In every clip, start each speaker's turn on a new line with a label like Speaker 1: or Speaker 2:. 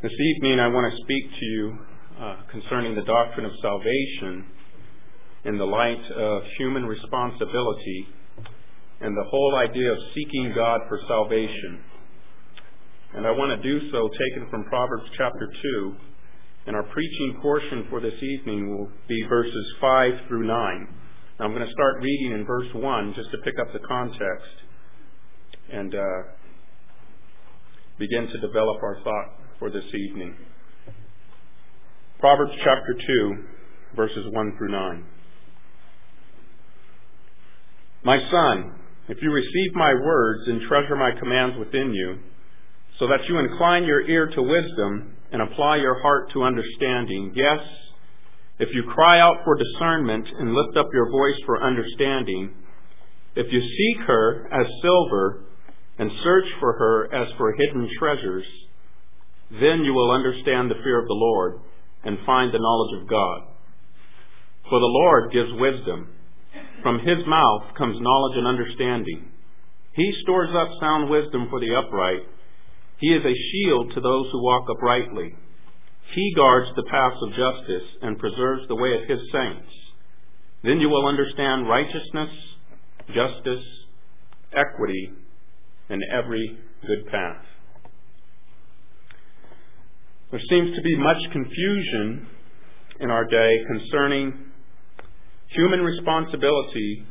Speaker 1: This evening I want to speak to you concerning the doctrine of salvation in the light of human responsibility and the whole idea of seeking God for salvation. And I want to do so taken from Proverbs chapter 2, and our preaching portion for this evening will be verses 5 through 9. Now I'm going to start reading in verse 1 just to pick up the context and begin to develop our thought for this evening. Proverbs chapter 2, verses 1 through 9. My son, if you receive my words and treasure my commands within you, so that you incline your ear to wisdom and apply your heart to understanding, yes, if you cry out for discernment and lift up your voice for understanding, if you seek her as silver and search for her as for hidden treasures, then you will understand the fear of the Lord and find the knowledge of God. For the Lord gives wisdom. From his mouth comes knowledge and understanding. He stores up sound wisdom for the upright. He is a shield to those who walk uprightly. He guards the paths of justice and preserves the way of his saints. Then you will understand righteousness, justice, equity, and every good path. There seems to be much confusion in our day concerning human responsibility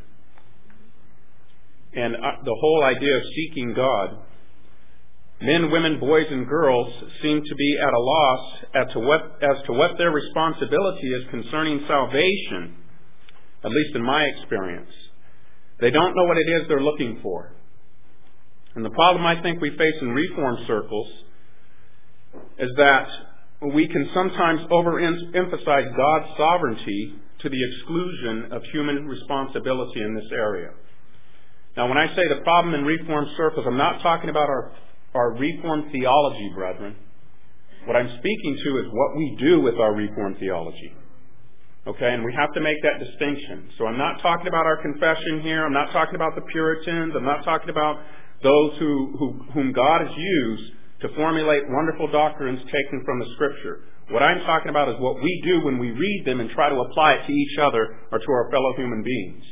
Speaker 1: and the whole idea of seeking God. Men, women, boys, and girls seem to be at a loss as to what their responsibility is concerning salvation, at least in my experience. They don't know what it is they're looking for. And the problem I think we face in Reformed circles is that we can sometimes overemphasize God's sovereignty to the exclusion of human responsibility in this area. Now, when I say the problem in Reformed circles, I'm not talking about our Reformed theology, brethren. What I'm speaking to is what we do with our Reformed theology. Okay, and we have to make that distinction. So I'm not talking about our confession here. I'm not talking about the Puritans. I'm not talking about those whom God has used to formulate wonderful doctrines taken from the Scripture. What I'm talking about is what we do when we read them and try to apply it to each other or to our fellow human beings.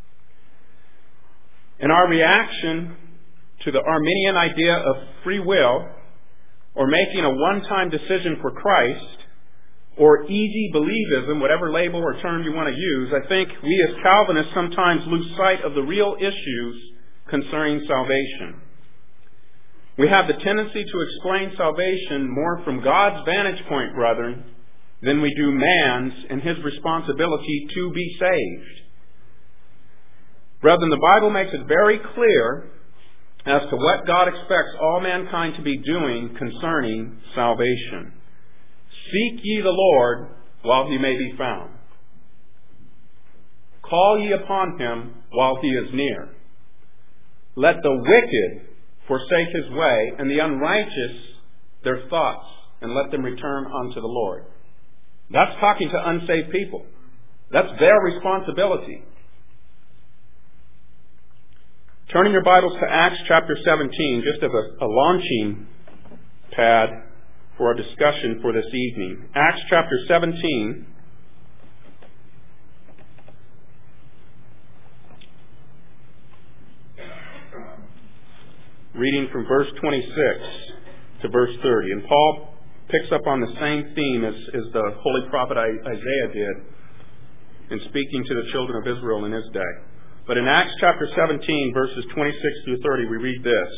Speaker 1: In our reaction to the Arminian idea of free will, or making a one-time decision for Christ, or easy believism, whatever label or term you want to use, I think we as Calvinists sometimes lose sight of the real issues concerning salvation. We have the tendency to explain salvation more from God's vantage point, brethren, than we do man's and his responsibility to be saved. Brethren, the Bible makes it very clear as to what God expects all mankind to be doing concerning salvation. Seek ye the Lord while he may be found. Call ye upon him while he is near. Let the wicked forsake his way, and the unrighteous their thoughts, and let them return unto the Lord. That's talking to unsaved people. That's their responsibility. Turning your Bibles to Acts chapter 17, just as a launching pad for our discussion for this evening. Acts chapter 17. Reading from verse 26 to verse 30. And Paul picks up on the same theme as the holy prophet Isaiah did in speaking to the children of Israel in his day. But in Acts chapter 17, verses 26 through 30, we read this.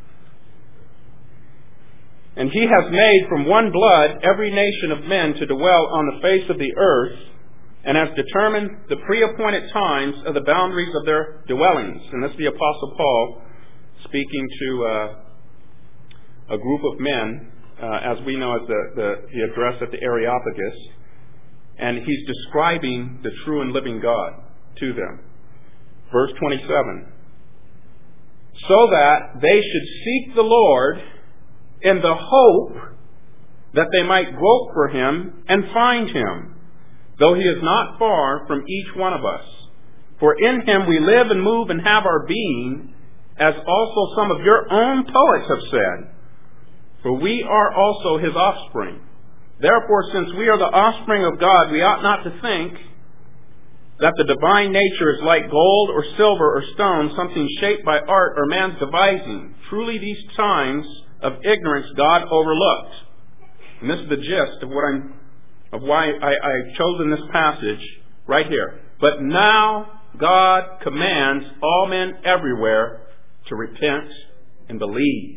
Speaker 1: And he has made from one blood every nation of men to dwell on the face of the earth, and has determined the pre-appointed times of the boundaries of their dwellings. And this is the Apostle Paul speaking to a group of men, as we know as the address at the Areopagus, and he's describing the true and living God to them. Verse 27, so that they should seek the Lord in the hope that they might grope for him and find him, though he is not far from each one of us. For in him we live and move and have our being, as also some of your own poets have said, For we are also his offspring. Therefore, since we are the offspring of God, we ought not to think that the divine nature is like gold or silver or stone, something shaped by art or man's devising. Truly these times of ignorance God overlooked. And this is the gist of why I've chosen this passage right here. But now God commands all men everywhere to repent and believe.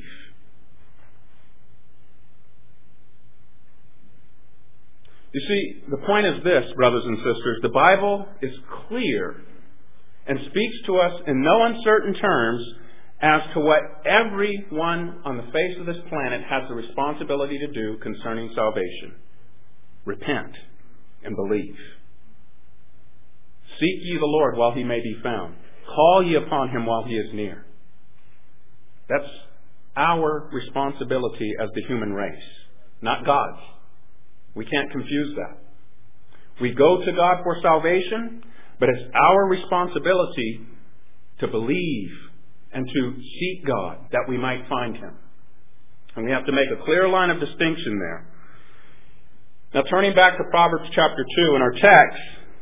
Speaker 1: You see, the point is this, brothers and sisters. The Bible is clear and speaks to us in no uncertain terms as to what everyone on the face of this planet has the responsibility to do concerning salvation. Repent and believe. Seek ye the Lord while he may be found. Call ye upon him while he is near. That's our responsibility as the human race, not God's. We can't confuse that. We go to God for salvation, but it's our responsibility to believe and to seek God that we might find him. And we have to make a clear line of distinction there. Now, turning back to Proverbs chapter 2 in our text,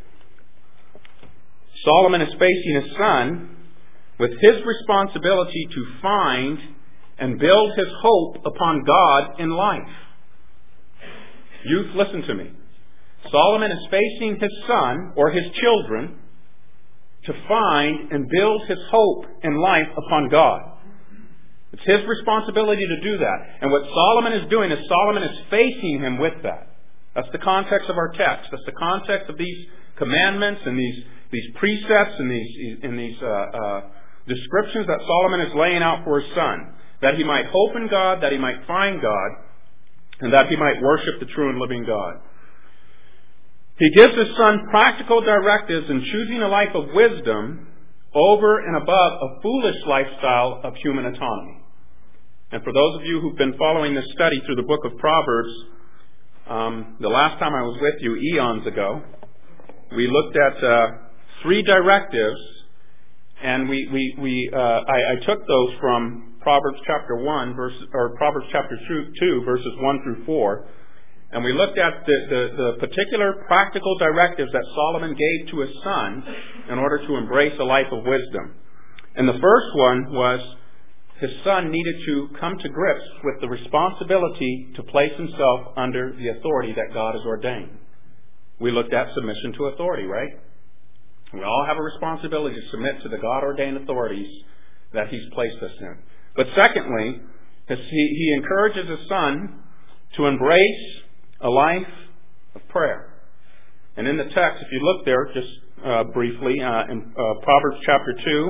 Speaker 1: Solomon is facing his son with his responsibility to find and build his hope upon God in life. Youth, listen to me. Solomon is facing his son or his children to find and build his hope in life upon God. It's his responsibility to do that. And what Solomon is doing is Solomon is facing him with that. That's the context of our text. That's the context of these commandments and these precepts and these descriptions that Solomon is laying out for his son. That he might hope in God, that he might find God, and that he might worship the true and living God. He gives his son practical directives in choosing a life of wisdom over and above a foolish lifestyle of human autonomy. And for those of you who've been following this study through the book of Proverbs, the last time I was with you, eons ago, we looked at 3 directives, and I took those from Proverbs chapter 1, Proverbs chapter 2, verses 1 through 4, and we looked at the particular practical directives that Solomon gave to his son in order to embrace a life of wisdom. And the first one was his son needed to come to grips with the responsibility to place himself under the authority that God has ordained. We looked at submission to authority, right? We all have a responsibility to submit to the God-ordained authorities that he's placed us in. But secondly, he encourages his son to embrace a life of prayer. And in the text, if you look there just briefly, in Proverbs chapter 2,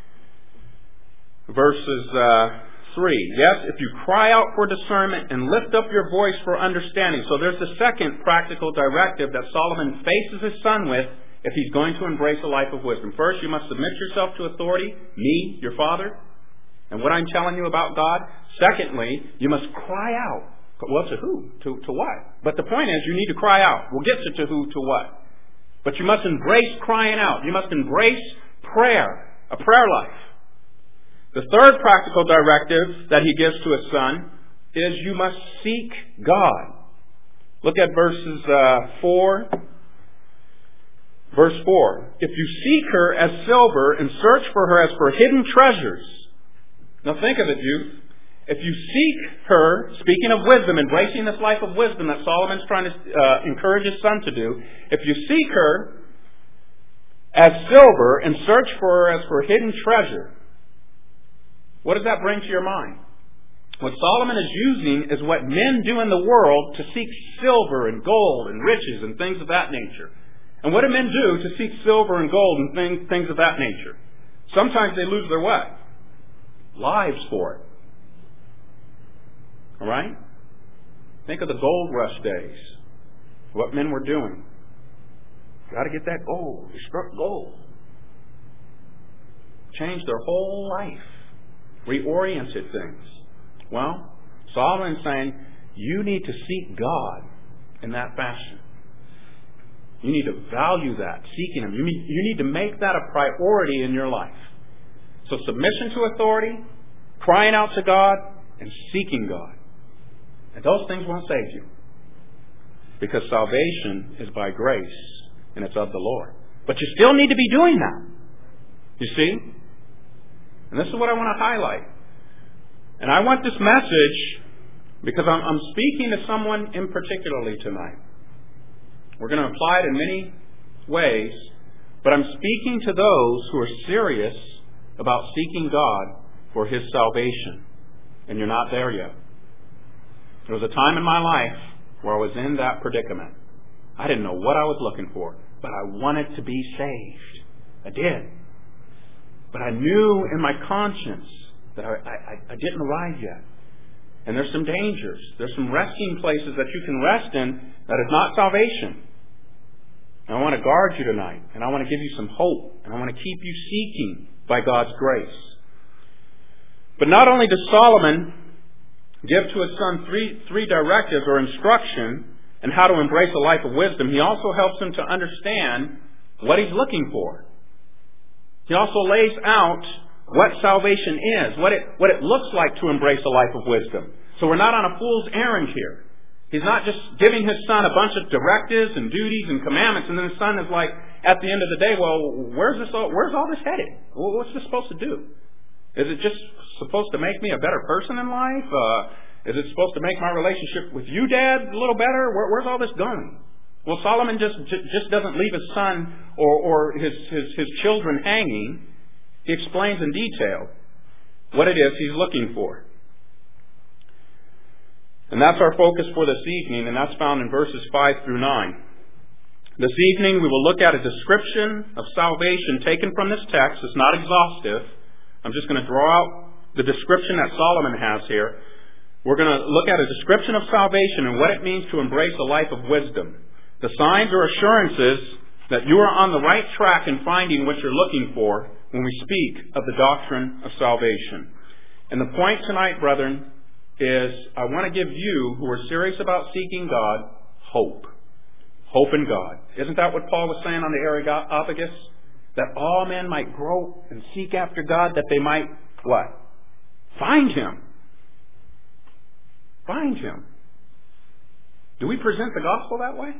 Speaker 1: verses 3. Yes, if you cry out for discernment and lift up your voice for understanding. So there's the second practical directive that Solomon faces his son with if he's going to embrace a life of wisdom. First, you must submit yourself to authority, me, your father, and what I'm telling you about God. Secondly, you must cry out. Well, to who? To what? But the point is, you need to cry out. We'll get to who, to what. But you must embrace crying out. You must embrace prayer, a prayer life. The third practical directive that he gives to his son is you must seek God. Look at verses 4. Verse 4. If you seek her as silver and search for her as for hidden treasures. Now think of it, youth. If you seek her, speaking of wisdom, embracing this life of wisdom that Solomon's trying to encourage his son to do, if you seek her as silver and search for her as for hidden treasure, what does that bring to your mind? What Solomon is using is what men do in the world to seek silver and gold and riches and things of that nature. And what do men do to seek silver and gold and things of that nature? Sometimes they lose their what? Lives for it. All right? Think of the gold rush days. What men were doing. Got to get that gold. They struck gold. Changed their whole life. Reoriented things. Well, Solomon's saying you need to seek God in that fashion. You need to value that, seeking Him. You need to make that a priority in your life. So submission to authority, crying out to God, and seeking God. And those things won't save you. Because salvation is by grace, and it's of the Lord. But you still need to be doing that. You see? And this is what I want to highlight. And I want this message because I'm speaking to someone in particularly tonight. We're going to apply it in many ways, but I'm speaking to those who are serious about seeking God for His salvation. And you're not there yet. There was a time in my life where I was in that predicament. I didn't know what I was looking for, but I wanted to be saved. I did. But I knew in my conscience that I didn't arrive yet. And there's some dangers. There's some resting places that you can rest in that is not salvation. And I want to guard you tonight. And I want to give you some hope. And I want to keep you seeking by God's grace. But not only does Solomon give to his son three directives or instruction on how to embrace a life of wisdom, he also helps him to understand what he's looking for. He also lays out what salvation is, what it looks like to embrace a life of wisdom. So we're not on a fool's errand here. He's not just giving his son a bunch of directives and duties and commandments, and then his son is like, at the end of the day, well, where's all this headed? What's this supposed to do? Is it just supposed to make me a better person in life? Is it supposed to make my relationship with you, Dad, a little better? Where's all this going? Well, Solomon just doesn't leave his son or his children hanging. He explains in detail what it is he's looking for. And that's our focus for this evening, and that's found in verses 5 through 9. This evening we will look at a description of salvation taken from this text. It's not exhaustive. I'm just going to draw out the description that Solomon has here. We're going to look at a description of salvation and what it means to embrace a life of wisdom. The signs or assurances that you are on the right track in finding what you're looking for when we speak of the doctrine of salvation. And the point tonight, brethren, is I want to give you, who are serious about seeking God, hope. Hope in God. Isn't that what Paul was saying on the Areopagus? That all men might grow and seek after God, that they might, what? Find Him. Find Him. Do we present the gospel that way?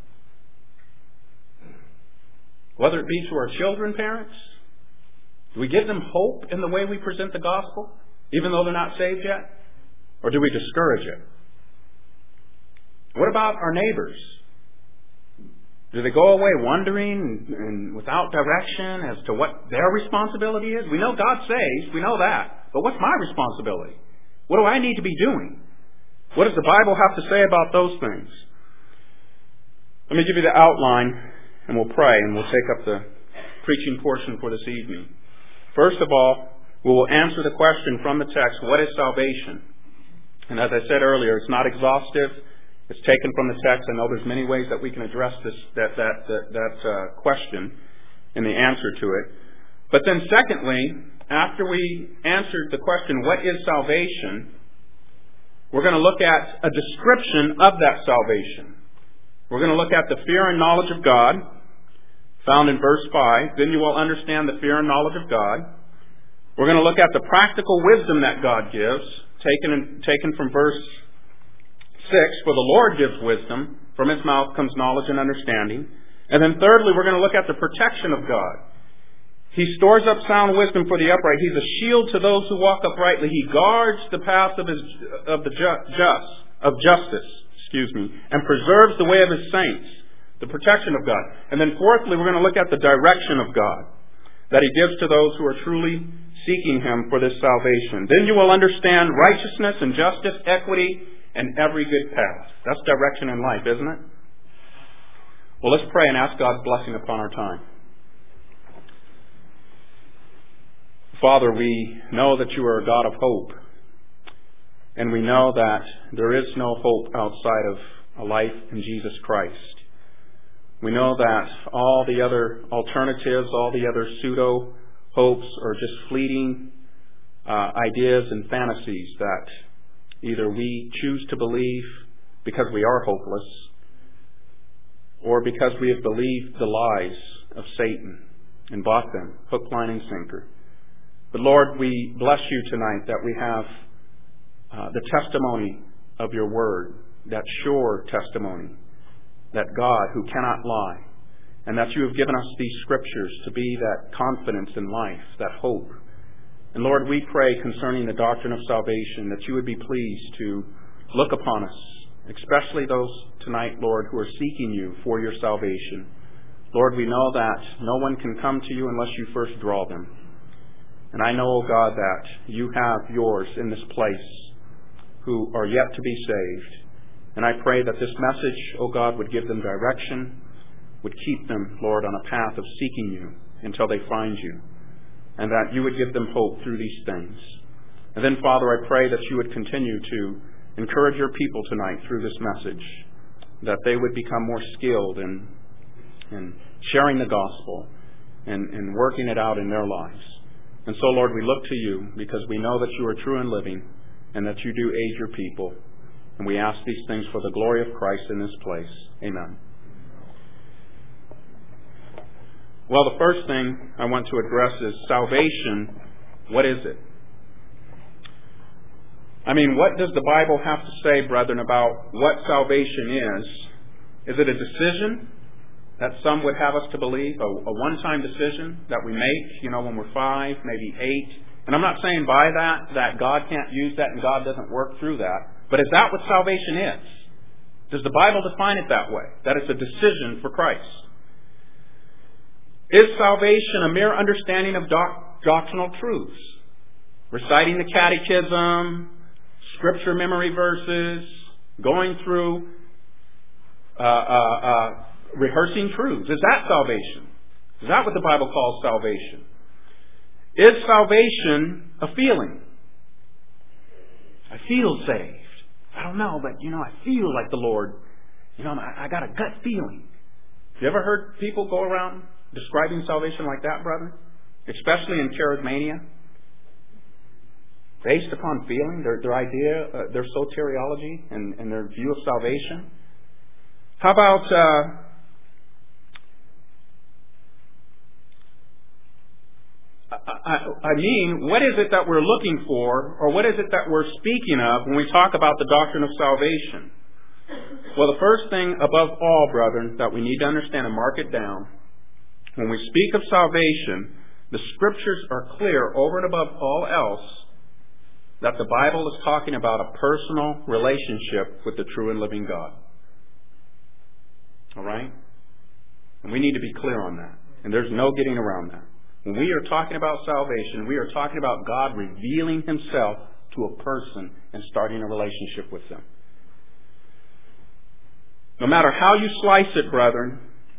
Speaker 1: Whether it be to our children, parents, do we give them hope in the way we present the gospel, even though they're not saved yet? Or do we discourage it? What about our neighbors? Do they go away wondering and without direction as to what their responsibility is? We know God saves, we know that. But what's my responsibility? What do I need to be doing? What does the Bible have to say about those things? Let me give you the outline, and we'll pray, and we'll take up the preaching portion for this evening. First of all, we will answer the question from the text, what is salvation? And as I said earlier, it's not exhaustive. It's taken from the text. I know there's many ways that we can address that question and the answer to it. But then secondly, after we answered the question, what is salvation? We're going to look at a description of that salvation. We're going to look at the fear and knowledge of God, found in verse 5. Then you will understand the fear and knowledge of God. We're going to look at the practical wisdom that God gives, taken from verse 6. For the Lord gives wisdom. From His mouth comes knowledge and understanding. And then thirdly, we're going to look at the protection of God. He stores up sound wisdom for the upright. He's a shield to those who walk uprightly. He guards the path of justice, and preserves the way of His saints. The protection of God. And then fourthly, we're going to look at the direction of God that He gives to those who are truly seeking Him for this salvation. Then you will understand righteousness and justice, equity, and every good path. That's direction in life, isn't it? Well, let's pray and ask God's blessing upon our time. Father, we know that You are a God of hope. And we know that there is no hope outside of a life in Jesus Christ. We know that all the other alternatives, all the other pseudo hopes are just fleeting ideas and fantasies that either we choose to believe because we are hopeless, or because we have believed the lies of Satan and bought them, hook, line, and sinker. But Lord, we bless You tonight that we have the testimony of your word, that sure testimony, that God who cannot lie, and that you have given us these scriptures to be that confidence in life, that hope. And Lord, we pray concerning the doctrine of salvation that you would be pleased to look upon us, especially those tonight, Lord, who are seeking you for your salvation. Lord, we know that no one can come to you unless you first draw them. And I know, O God, that you have yours in this place who are yet to be saved. And I pray that this message, O God, would give them direction, would keep them, Lord, on a path of seeking you until they find you, and that you would give them hope through these things. And then, Father, I pray that you would continue to encourage your people tonight through this message, that they would become more skilled in sharing the gospel and working it out in their lives. And so, Lord, we look to you because we know that you are true and living and that you do aid your people. And we ask these things for the glory of Christ in this place. Amen. Well, the first thing I want to address is salvation. What is it? I mean, what does the Bible have to say, brethren, about what salvation is? Is it a decision that some would have us to believe, a one-time decision that we make, when we're 5, maybe 8? And I'm not saying by that God can't use that and God doesn't work through that. But is that what salvation is? Does the Bible define it that way? That it's a decision for Christ? Is salvation a mere understanding of doctrinal truths? Reciting the catechism, scripture memory verses, going through rehearsing truths. Is that salvation? Is that what the Bible calls salvation? Is salvation a feeling? I feel saved. I don't know, but I feel like the Lord. I got a gut feeling. You ever heard people go around describing salvation like that, brother? Especially in charismania? Based upon feeling, their idea, their soteriology, and their view of salvation. How about what is it that we're looking for, or what is it that we're speaking of when we talk about the doctrine of salvation? Well, the first thing above all, brethren, that we need to understand and mark it down, when we speak of salvation, the Scriptures are clear over and above all else that the Bible is talking about a personal relationship with the true and living God. All right? And we need to be clear on that. And there's no getting around that. When we are talking about salvation, we are talking about God revealing Himself to a person and starting a relationship with them. No matter how you slice it, brethren,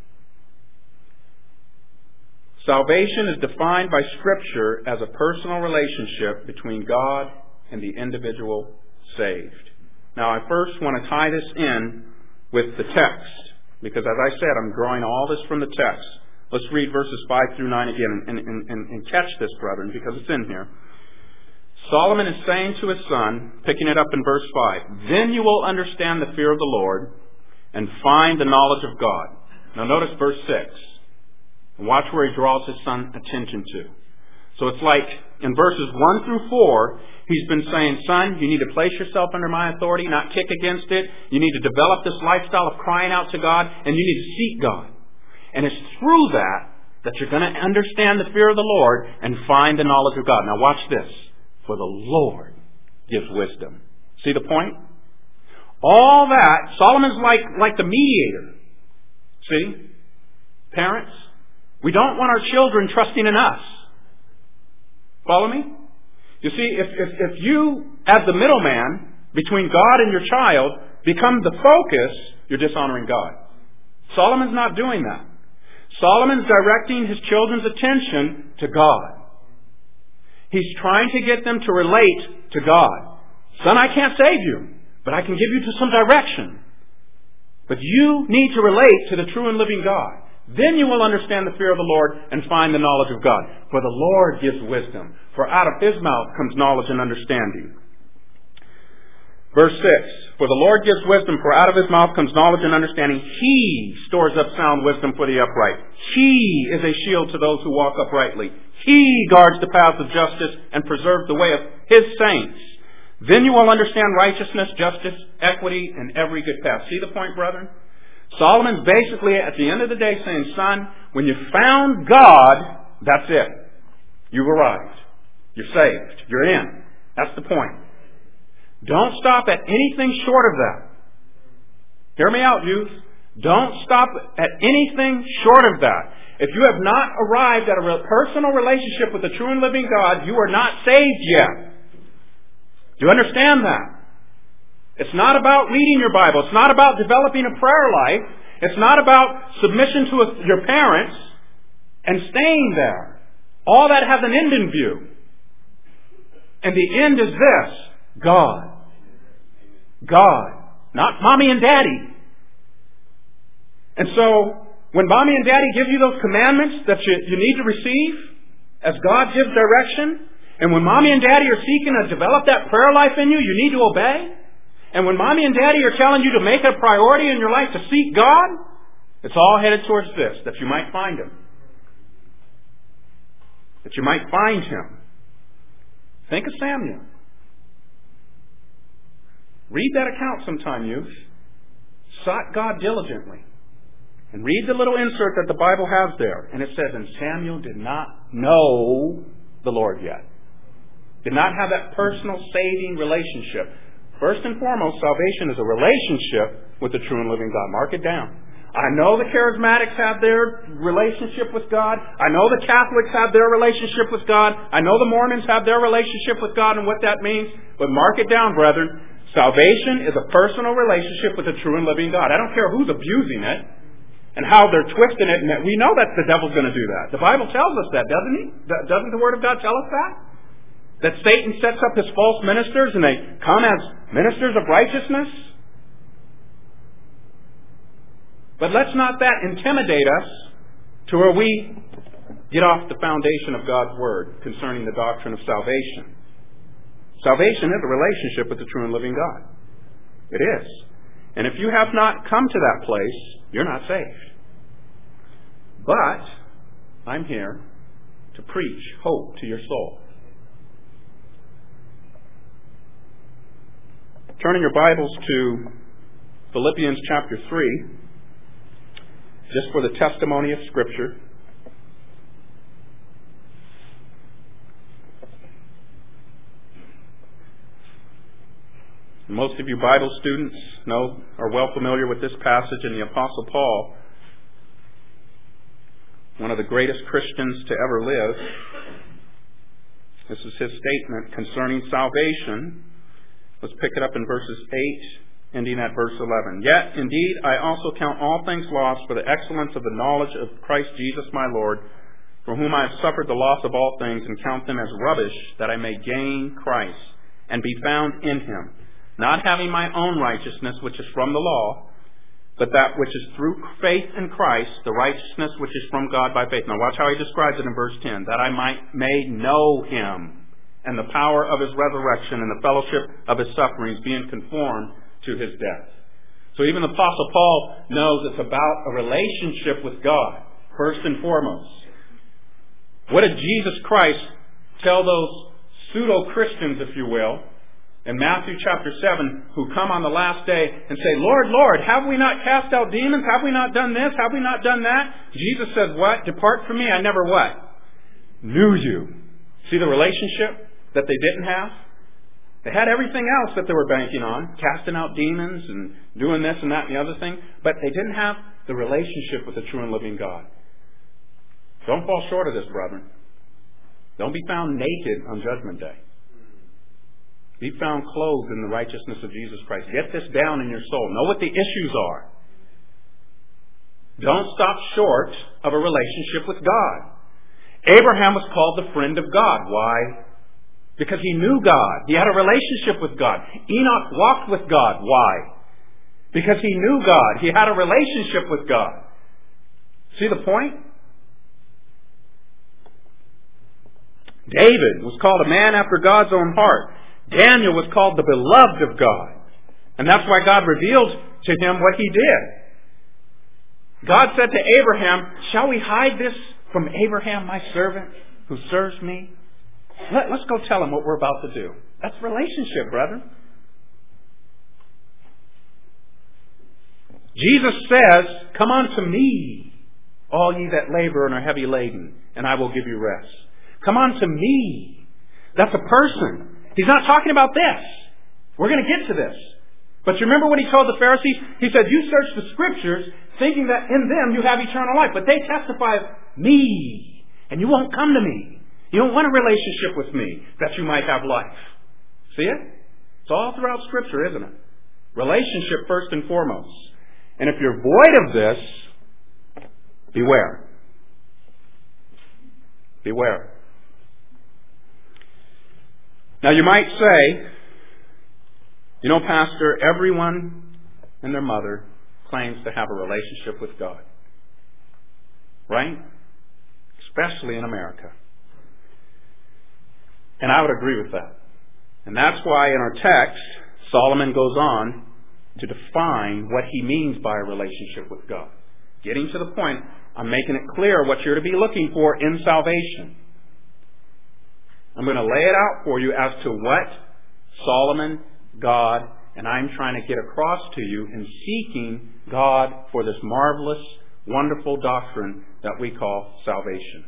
Speaker 1: salvation is defined by Scripture as a personal relationship between God and the individual saved. Now, I first want to tie this in with the text, because as I said, I'm drawing all this from the text. Let's read verses 5 through 9 again and catch this, brethren, because it's in here. Solomon is saying to his son, picking it up in verse 5, "Then you will understand the fear of the Lord and find the knowledge of God." Now notice verse 6. And watch where he draws his son attention to. So it's like in verses 1 through 4, he's been saying, son, you need to place yourself under my authority, not kick against it. You need to develop this lifestyle of crying out to God, and you need to seek God. And it's through that you're going to understand the fear of the Lord and find the knowledge of God. Now watch this. For the Lord gives wisdom. See the point? All that, Solomon's like the mediator. See? Parents, we don't want our children trusting in us. Follow me? You see, if you, as the middleman between God and your child, become the focus, you're dishonoring God. Solomon's not doing that. Solomon's directing his children's attention to God. He's trying to get them to relate to God. Son, I can't save you, but I can give you to some direction. But you need to relate to the true and living God. Then you will understand the fear of the Lord and find the knowledge of God. For the Lord gives wisdom. For out of His mouth comes knowledge and understanding. Verse 6. For the Lord gives wisdom, for out of His mouth comes knowledge and understanding. He stores up sound wisdom for the upright. He is a shield to those who walk uprightly. He guards the paths of justice and preserves the way of His saints. Then you will understand righteousness, justice, equity, and every good path. See the point, brethren? Solomon's basically, at the end of the day, saying, son, when you found God, that's it. You've arrived. You're saved. You're in. That's the point. Don't stop at anything short of that. Hear me out, youth. Don't stop at anything short of that. If you have not arrived at a personal relationship with the true and living God, you are not saved yet. Do you understand that? It's not about reading your Bible. It's not about developing a prayer life. It's not about submission to your parents and staying there. All that has an end in view. And the end is this: God. God. Not mommy and daddy. And so, when mommy and daddy give you those commandments that you need to receive, as God gives direction, and when mommy and daddy are seeking to develop that prayer life in you, you need to obey. And when mommy and daddy are telling you to make a priority in your life to seek God, it's all headed towards this, that you might find Him. That you might find Him. Think of Samuel. Read that account sometime, youth. Sought God diligently. And read the little insert that the Bible has there. And it says, and Samuel did not know the Lord yet. Did not have that personal saving relationship. First and foremost, salvation is a relationship with the true and living God. Mark it down. I know the charismatics have their relationship with God. I know the Catholics have their relationship with God. I know the Mormons have their relationship with God and what that means. But mark it down, brethren. Salvation is a personal relationship with the true and living God. I don't care who's abusing it and how they're twisting it. And we know that the devil's going to do that. The Bible tells us that, doesn't he? Doesn't the Word of God tell us that? That Satan sets up his false ministers and they come as ministers of righteousness? But let's not that intimidate us to where we get off the foundation of God's Word concerning the doctrine of salvation. Salvation is a relationship with the true and living God. It is. And if you have not come to that place, you're not saved. But I'm here to preach hope to your soul. Turning your Bibles to Philippians chapter 3, just for the testimony of Scripture. Most of you Bible students are well familiar with this passage in the Apostle Paul, one of the greatest Christians to ever live. This is his statement concerning salvation. Let's pick it up in verses 8, ending at verse 11. Yet, indeed, I also count all things lost for the excellence of the knowledge of Christ Jesus my Lord, for whom I have suffered the loss of all things, and count them as rubbish, that I may gain Christ, and be found in Him, not having my own righteousness, which is from the law, but that which is through faith in Christ, the righteousness which is from God by faith. Now watch how he describes it in verse 10. That I may know Him, and the power of His resurrection, and the fellowship of His sufferings, being conformed to His death. So even the Apostle Paul knows it's about a relationship with God, first and foremost. What did Jesus Christ tell those pseudo-Christians, if you will, in Matthew chapter 7, who come on the last day and say, Lord, Lord, have we not cast out demons? Have we not done this? Have we not done that? Jesus says, what? Depart from me, I never what? Knew you. See the relationship that they didn't have? They had everything else that they were banking on, casting out demons and doing this and that and the other thing, but they didn't have the relationship with the true and living God. Don't fall short of this, brethren. Don't be found naked on Judgment Day. Be found clothed in the righteousness of Jesus Christ. Get this down in your soul. Know what the issues are. Don't stop short of a relationship with God. Abraham was called the friend of God. Why? Because he knew God. He had a relationship with God. Enoch walked with God. Why? Because he knew God. He had a relationship with God. See the point? David was called a man after God's own heart. Daniel was called the beloved of God. And that's why God revealed to him what he did. God said to Abraham, shall we hide this from Abraham, my servant, who serves me? Let's go tell him what we're about to do. That's relationship, brethren. Jesus says, "Come unto me, all ye that labor and are heavy laden, and I will give you rest." Come unto me. That's a person. He's not talking about this. We're going to get to this. But you remember what he told the Pharisees? He said, "You search the Scriptures, thinking that in them you have eternal life. But they testify of me, and you won't come to me. You don't want a relationship with me, that you might have life." See it? It's all throughout Scripture, isn't it? Relationship first and foremost. And if you're void of this, beware. Beware. Now you might say, "You know, Pastor, everyone and their mother claims to have a relationship with God." Right? Especially in America. And I would agree with that. And that's why in our text, Solomon goes on to define what he means by a relationship with God. Getting to the point, I'm making it clear what you're to be looking for in salvation. I'm going to lay it out for you as to what Solomon, God, and I'm trying to get across to you in seeking God for this marvelous, wonderful doctrine that we call salvation.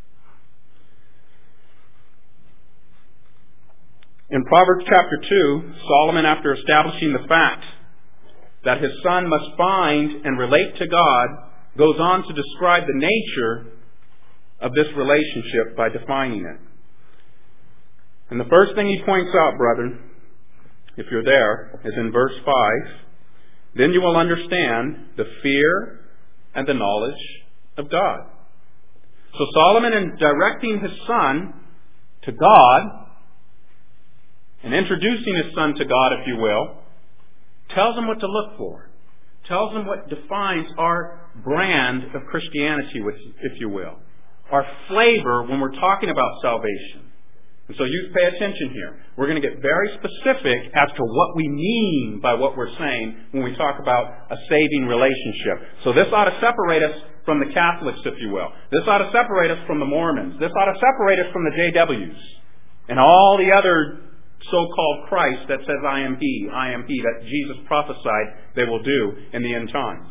Speaker 1: In Proverbs chapter 2, Solomon, after establishing the fact that his son must find and relate to God, goes on to describe the nature of this relationship by defining it. And the first thing he points out, brethren, if you're there, is in verse 5. "Then you will understand the fear and the knowledge of God." So Solomon, in directing his son to God, and introducing his son to God, if you will, tells him what to look for. Tells him what defines our brand of Christianity, if you will. Our flavor when we're talking about salvation. And so you pay attention here. We're going to get very specific as to what we mean by what we're saying when we talk about a saving relationship. So this ought to separate us from the Catholics, if you will. This ought to separate us from the Mormons. This ought to separate us from the JWs. And all the other so-called Christ that says, I am He, that Jesus prophesied they will do in the end times.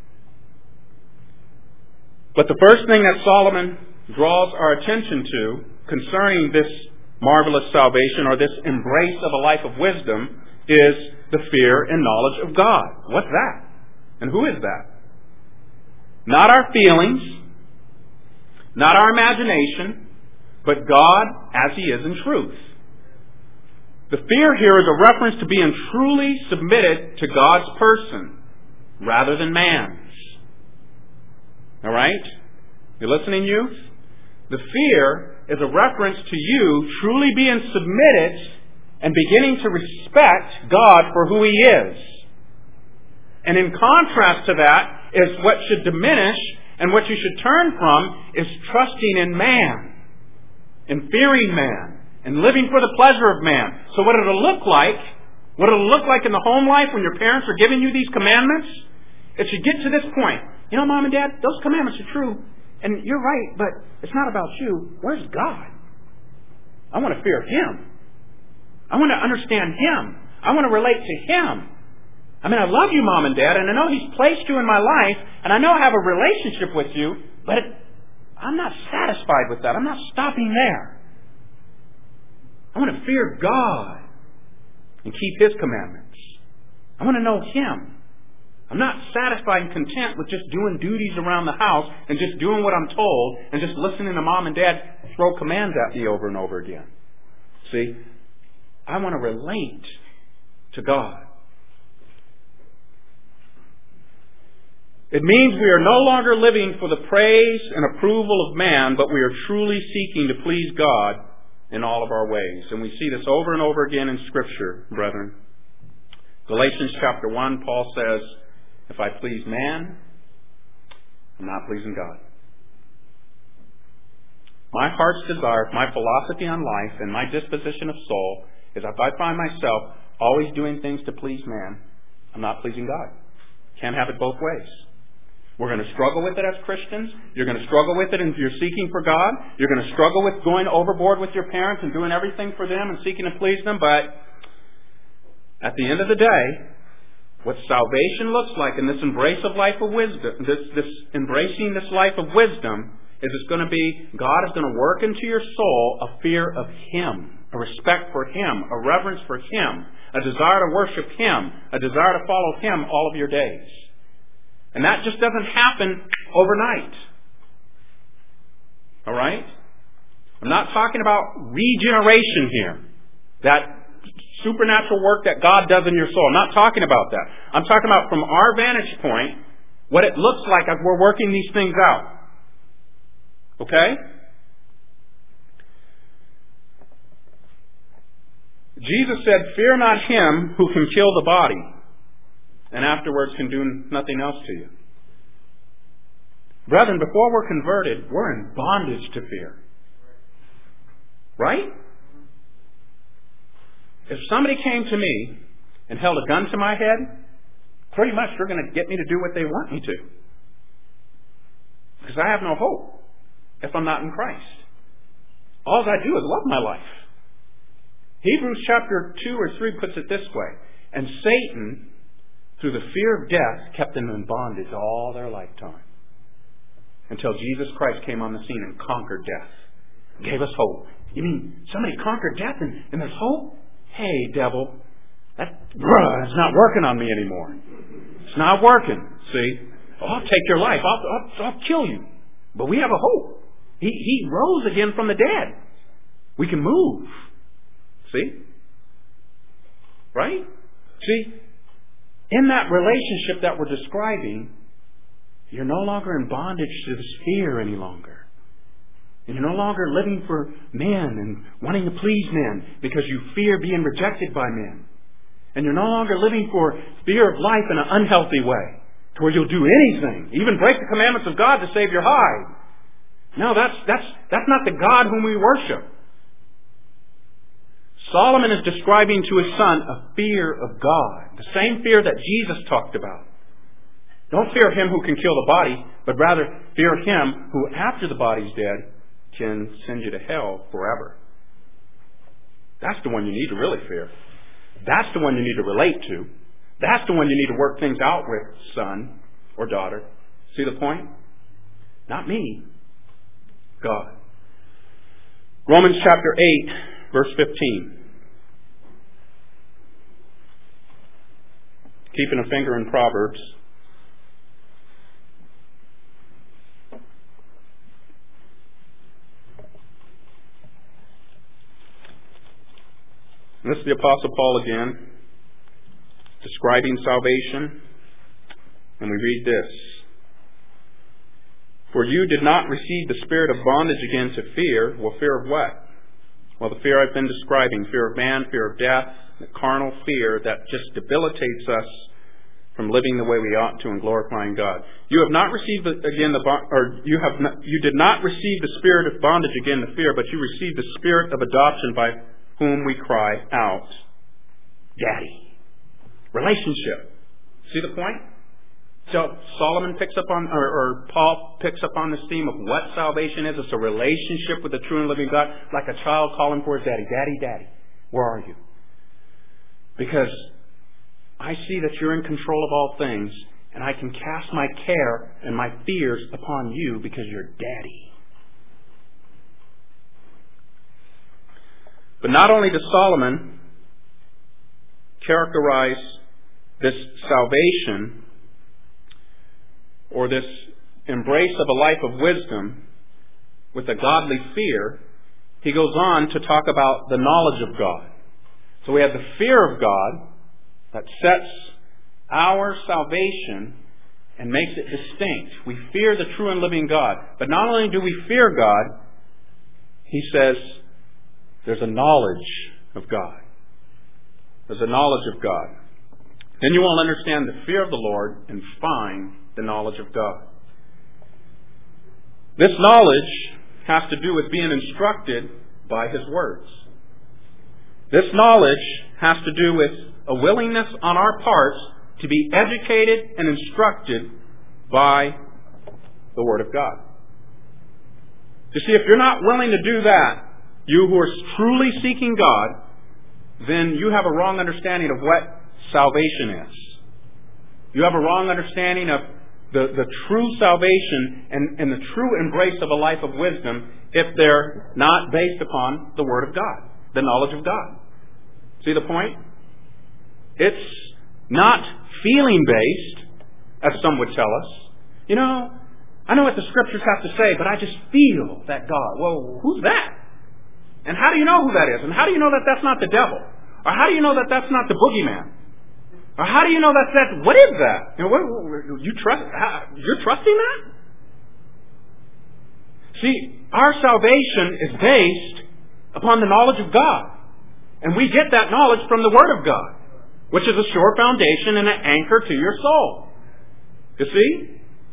Speaker 1: But the first thing that Solomon draws our attention to concerning this marvelous salvation, or this embrace of a life of wisdom, is the fear and knowledge of God. What's that? And who is that? Not our feelings, not our imagination, but God as He is in truth. The fear here is a reference to being truly submitted to God's person rather than man's. All right? You listening, youth? The fear is a reference to you truly being submitted and beginning to respect God for who He is. And in contrast to that is what should diminish, and what you should turn from is trusting in man, and fearing man, and living for the pleasure of man. So what it'll look like in the home life when your parents are giving you these commandments, it should get to this point. You know, Mom and Dad, those commandments are true, and you're right, but it's not about you. Where's God? I want to fear Him. I want to understand Him. I want to relate to Him. I mean, I love you, Mom and Dad, and I know He's placed you in my life, and I know I have a relationship with you, but I'm not satisfied with that. I'm not stopping there. I want to fear God and keep His commandments. I want to know Him. I'm not satisfied and content with just doing duties around the house and just doing what I'm told and just listening to Mom and Dad throw commands at me over and over again. See, I want to relate to God. It means we are no longer living for the praise and approval of man, but we are truly seeking to please God in all of our ways. And we see this over and over again in Scripture, brethren. Galatians chapter 1, Paul says, if I please man, I'm not pleasing God. My heart's desire, my philosophy on life, and my disposition of soul is if I find myself always doing things to please man, I'm not pleasing God. Can't have it both ways. We're going to struggle with it as Christians. You're going to struggle with it if you're seeking for God. You're going to struggle with going overboard with your parents and doing everything for them and seeking to please them. But at the end of the day, what salvation looks like in this embrace of life of wisdom, this embracing this life of wisdom, is it's going to be, God is going to work into your soul a fear of Him, a respect for Him, a reverence for Him, a desire to worship Him, a desire to follow Him all of your days. And that just doesn't happen overnight. All right? I'm not talking about regeneration here. That supernatural work that God does in your soul. I'm not talking about that. I'm talking about from our vantage point, what it looks like as we're working these things out. Okay? Jesus said, "Fear not him who can kill the body, and afterwards can do nothing else to you." Brethren, before we're converted, we're in bondage to fear. Right? If somebody came to me and held a gun to my head, pretty much they're going to get me to do what they want me to. Because I have no hope if I'm not in Christ. All I do is love my life. Hebrews chapter 2 or 3 puts it this way. And Satan, through the fear of death, kept them in bondage all their lifetime. Until Jesus Christ came on the scene and conquered death. Gave us hope. You mean somebody conquered death and there's hope? Hey, devil, it's not working on me anymore. It's not working. See? I'll take your life. I'll kill you. But we have a hope. He rose again from the dead. We can move. See? Right? See? In that relationship that we're describing, you're no longer in bondage to this fear any longer. And you're no longer living for men and wanting to please men because you fear being rejected by men. And you're no longer living for fear of life in an unhealthy way, to where you'll do anything, even break the commandments of God to save your hide. No, that's not the God whom we worship. Solomon is describing to his son a fear of God, the same fear that Jesus talked about. Don't fear him who can kill the body, but rather fear him who, after the body's dead, can send you to hell forever. That's the one you need to really fear. That's the one you need to relate to. That's the one you need to work things out with, son or daughter. See the point? Not me. God. Romans chapter 8, verse 15. Keeping a finger in Proverbs. And this is the Apostle Paul again, describing salvation. And we read this. "For you did not receive the spirit of bondage again to fear." Well, fear of what? Well, the fear I've been describing. Fear of man, fear of death, the carnal fear that just debilitates us from living the way we ought to and glorifying God. You have not received again you did not receive the spirit of bondage again to fear, but you received the spirit of adoption by whom we cry out, Daddy. Relationship. See the point? So Solomon picks up on, or Paul picks up on this theme of what salvation is. It's a relationship with the true and living God, like a child calling for his daddy. Daddy, Daddy, where are you? Because I see that you're in control of all things, and I can cast my care and my fears upon you because you're Daddy. But not only does Solomon characterize this salvation or this embrace of a life of wisdom with a godly fear, he goes on to talk about the knowledge of God. So we have the fear of God that sets our salvation and makes it distinct. We fear the true and living God. But not only do we fear God, he says there's a knowledge of God. There's a knowledge of God. Then you will understand the fear of the Lord and find the knowledge of God. This knowledge has to do with being instructed by His words. This knowledge has to do with a willingness on our part to be educated and instructed by the Word of God. You see, if you're not willing to do that, you who are truly seeking God, then you have a wrong understanding of what salvation is. You have a wrong understanding of the true salvation and the true embrace of a life of wisdom if they're not based upon the Word of God, the knowledge of God. See the point? It's not feeling-based, as some would tell us. You know, I know what the Scriptures have to say, but I just feel that God. Well, who's that? And how do you know who that is? And how do you know that that's not the devil? Or how do you know that that's not the boogeyman? Or how do you know that what is that? You know, you're trusting that? See, our salvation is based upon the knowledge of God. And we get that knowledge from the Word of God, which is a sure foundation and an anchor to your soul. You see?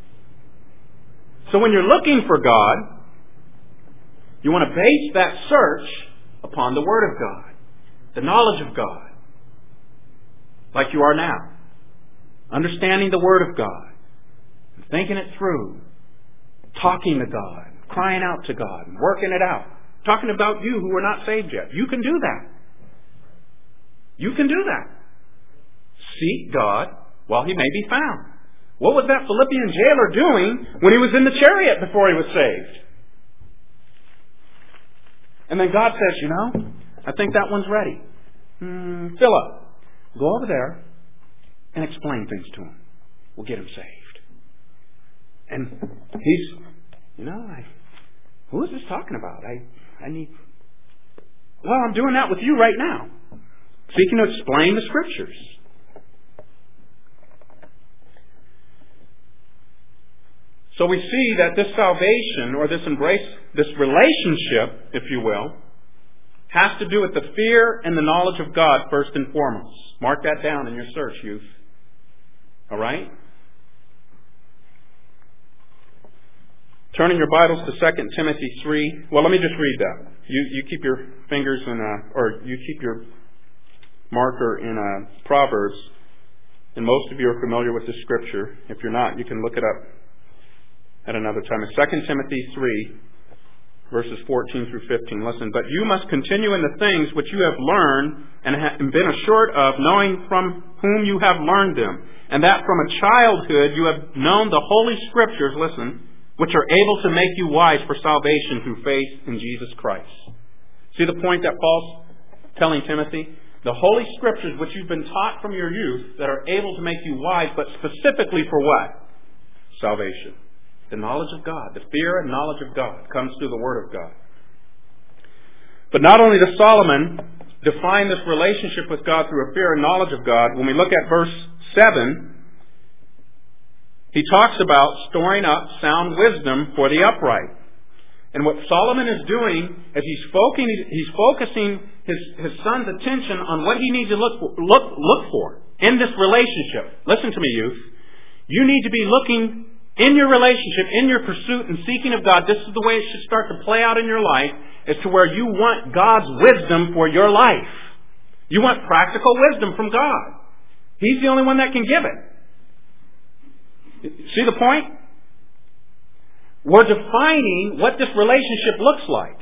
Speaker 1: So when you're looking for God, you want to base that search upon the Word of God, the knowledge of God, like you are now. Understanding the Word of God, thinking it through, talking to God, crying out to God, working it out. Talking about you who are not saved yet. You can do that. You can do that. Seek God while He may be found. What was that Philippian jailer doing when he was in the chariot before he was saved? And then God says, you know, I think that one's ready. Philip, go over there and explain things to him. We'll get him saved. And he's, who is this talking about? I'm doing that with you right now. Seeking to explain the Scriptures. So we see that this salvation, or this embrace, this relationship, if you will, has to do with the fear and the knowledge of God first and foremost. Mark that down in your search, youth. All right? Turning your Bibles to 2 Timothy 3. Well, let me just read that. You keep your fingers or you keep your marker in Proverbs. And most of you are familiar with this scripture. If you're not, you can look it up at another time. It's 2 Timothy 3, verses 14 through 15. Listen, but you must continue in the things which you have learned and been assured of, knowing from whom you have learned them, and that from a childhood you have known the Holy Scriptures, listen, which are able to make you wise for salvation through faith in Jesus Christ. See the point that Paul's telling Timothy? The Holy Scriptures which you've been taught from your youth that are able to make you wise, but specifically for what? Salvation. The knowledge of God, the fear and knowledge of God comes through the Word of God. But not only does Solomon define this relationship with God through a fear and knowledge of God, when we look at verse 7, he talks about storing up sound wisdom for the upright. And what Solomon is doing is he's focusing his son's attention on what he needs to look for in this relationship. Listen to me, youth. You need to be looking in your relationship, in your pursuit and seeking of God. This is the way it should start to play out in your life, is to where you want God's wisdom for your life. You want practical wisdom from God. He's the only one that can give it. See the point? We're defining what this relationship looks like.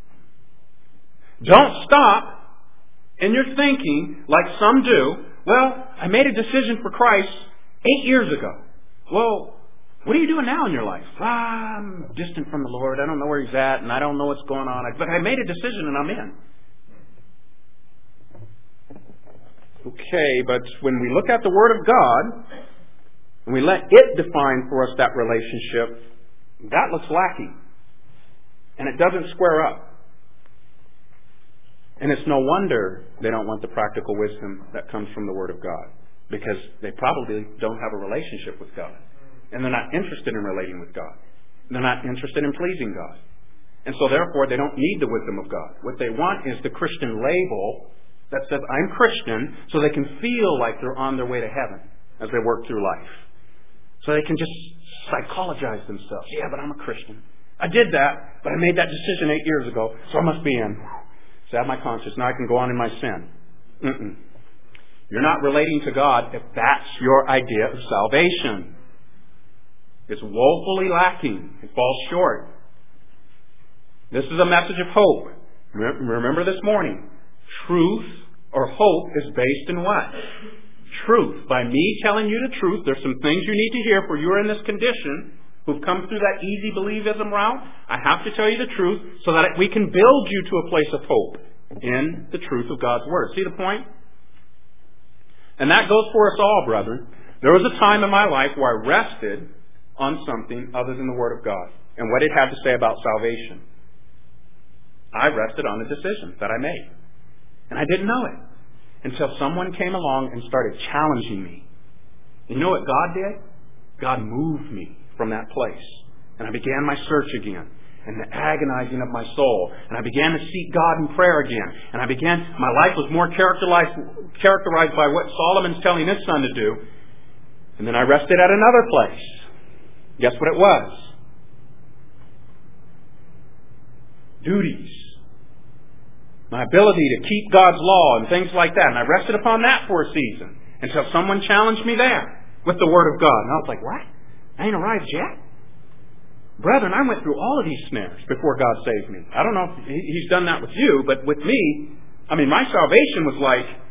Speaker 1: Don't stop in your thinking like some do. Well, I made a decision for Christ 8 years ago. Well, what are you doing now in your life? I'm distant from the Lord. I don't know where He's at, and I don't know what's going on. But I made a decision, and I'm in. Okay, but when we look at the Word of God, and we let it define for us that relationship, that looks lacking. And it doesn't square up. And it's no wonder they don't want the practical wisdom that comes from the Word of God, because they probably don't have a relationship with God. And they're not interested in relating with God. They're not interested in pleasing God. And so therefore they don't need the wisdom of God. What they want is the Christian label that says, I'm Christian, so they can feel like they're on their way to heaven as they work through life. So they can just psychologize themselves. Yeah, but I'm a Christian. I did that, but I made that decision 8 years ago, so I must be in. Salve my conscience. Now I can go on in my sin. You're not relating to God if that's your idea of salvation. is woefully lacking. It falls short. This is a message of hope. Remember this morning, truth or hope is based in what? Truth. By me telling you the truth, there's some things you need to hear, for you're in this condition, who've come through that easy believism route. I have to tell you the truth so that we can build you to a place of hope in the truth of God's Word. See the point? And that goes for us all, brethren. There was a time in my life where I rested on something other than the Word of God and what it had to say about salvation. I rested on a decision that I made. And I didn't know it until someone came along and started challenging me. You know what God did? God moved me from that place. And I began my search again, and the agonizing of my soul. And I began to seek God in prayer again. And my life was more characterized by what Solomon's telling his son to do. And then I rested at another place. Guess what it was? Duties. My ability to keep God's law and things like that. And I rested upon that for a season until someone challenged me there with the Word of God. And I was like, what? I ain't arrived yet? Brethren, I went through all of these snares before God saved me. I don't know if He's done that with you, but with me, my salvation was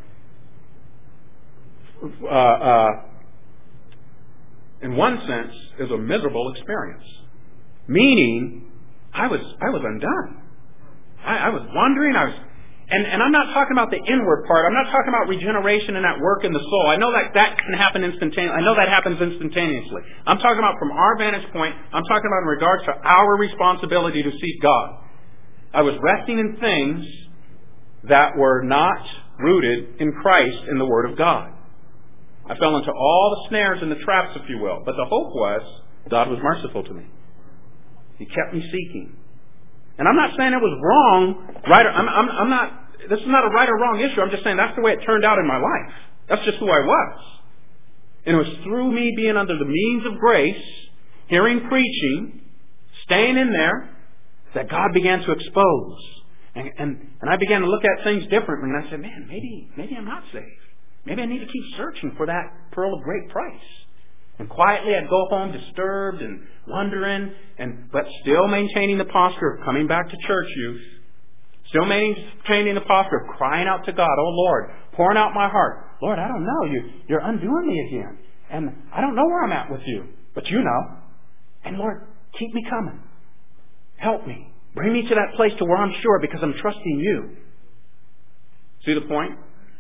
Speaker 1: like, in one sense, is a miserable experience. Meaning, I was undone. I was wandering. And I'm not talking about the inward part. I'm not talking about regeneration and that work in the soul. I know that can happen instantaneously. I know that happens instantaneously. I'm talking about from our vantage point. I'm talking about in regards to our responsibility to seek God. I was resting in things that were not rooted in Christ in the Word of God. I fell into all the snares and the traps, if you will. But the hope was God was merciful to me. He kept me seeking. And I'm not saying it was wrong, right? I'm not. This is not a right or wrong issue. I'm just saying that's the way it turned out in my life. That's just who I was. And it was through me being under the means of grace, hearing preaching, staying in there, that God began to expose. And I began to look at things differently. And I said, man, maybe I'm not saved. Maybe I need to keep searching for that pearl of great price. And quietly I'd go home disturbed and wondering, but still maintaining the posture of coming back to church youth. Still maintaining the posture of crying out to God, oh Lord, pouring out my heart. Lord, I don't know. You're undoing me again. And I don't know where I'm at with you, but you know. And Lord, keep me coming. Help me. Bring me to that place to where I'm sure because I'm trusting you. See the point?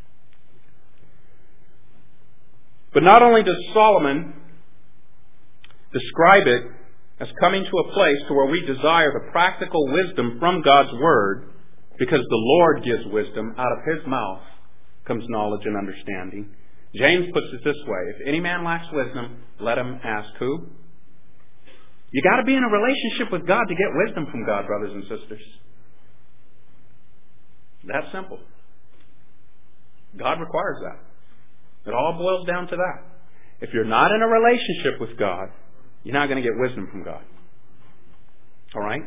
Speaker 1: But not only does Solomon describe it as coming to a place to where we desire the practical wisdom from God's Word, because the Lord gives wisdom, out of His mouth comes knowledge and understanding. James puts it this way, if any man lacks wisdom, let him ask who? You got to be in a relationship with God to get wisdom from God, brothers and sisters. That's simple. God requires that. It all boils down to that. If you're not in a relationship with God, you're not going to get wisdom from God. All right?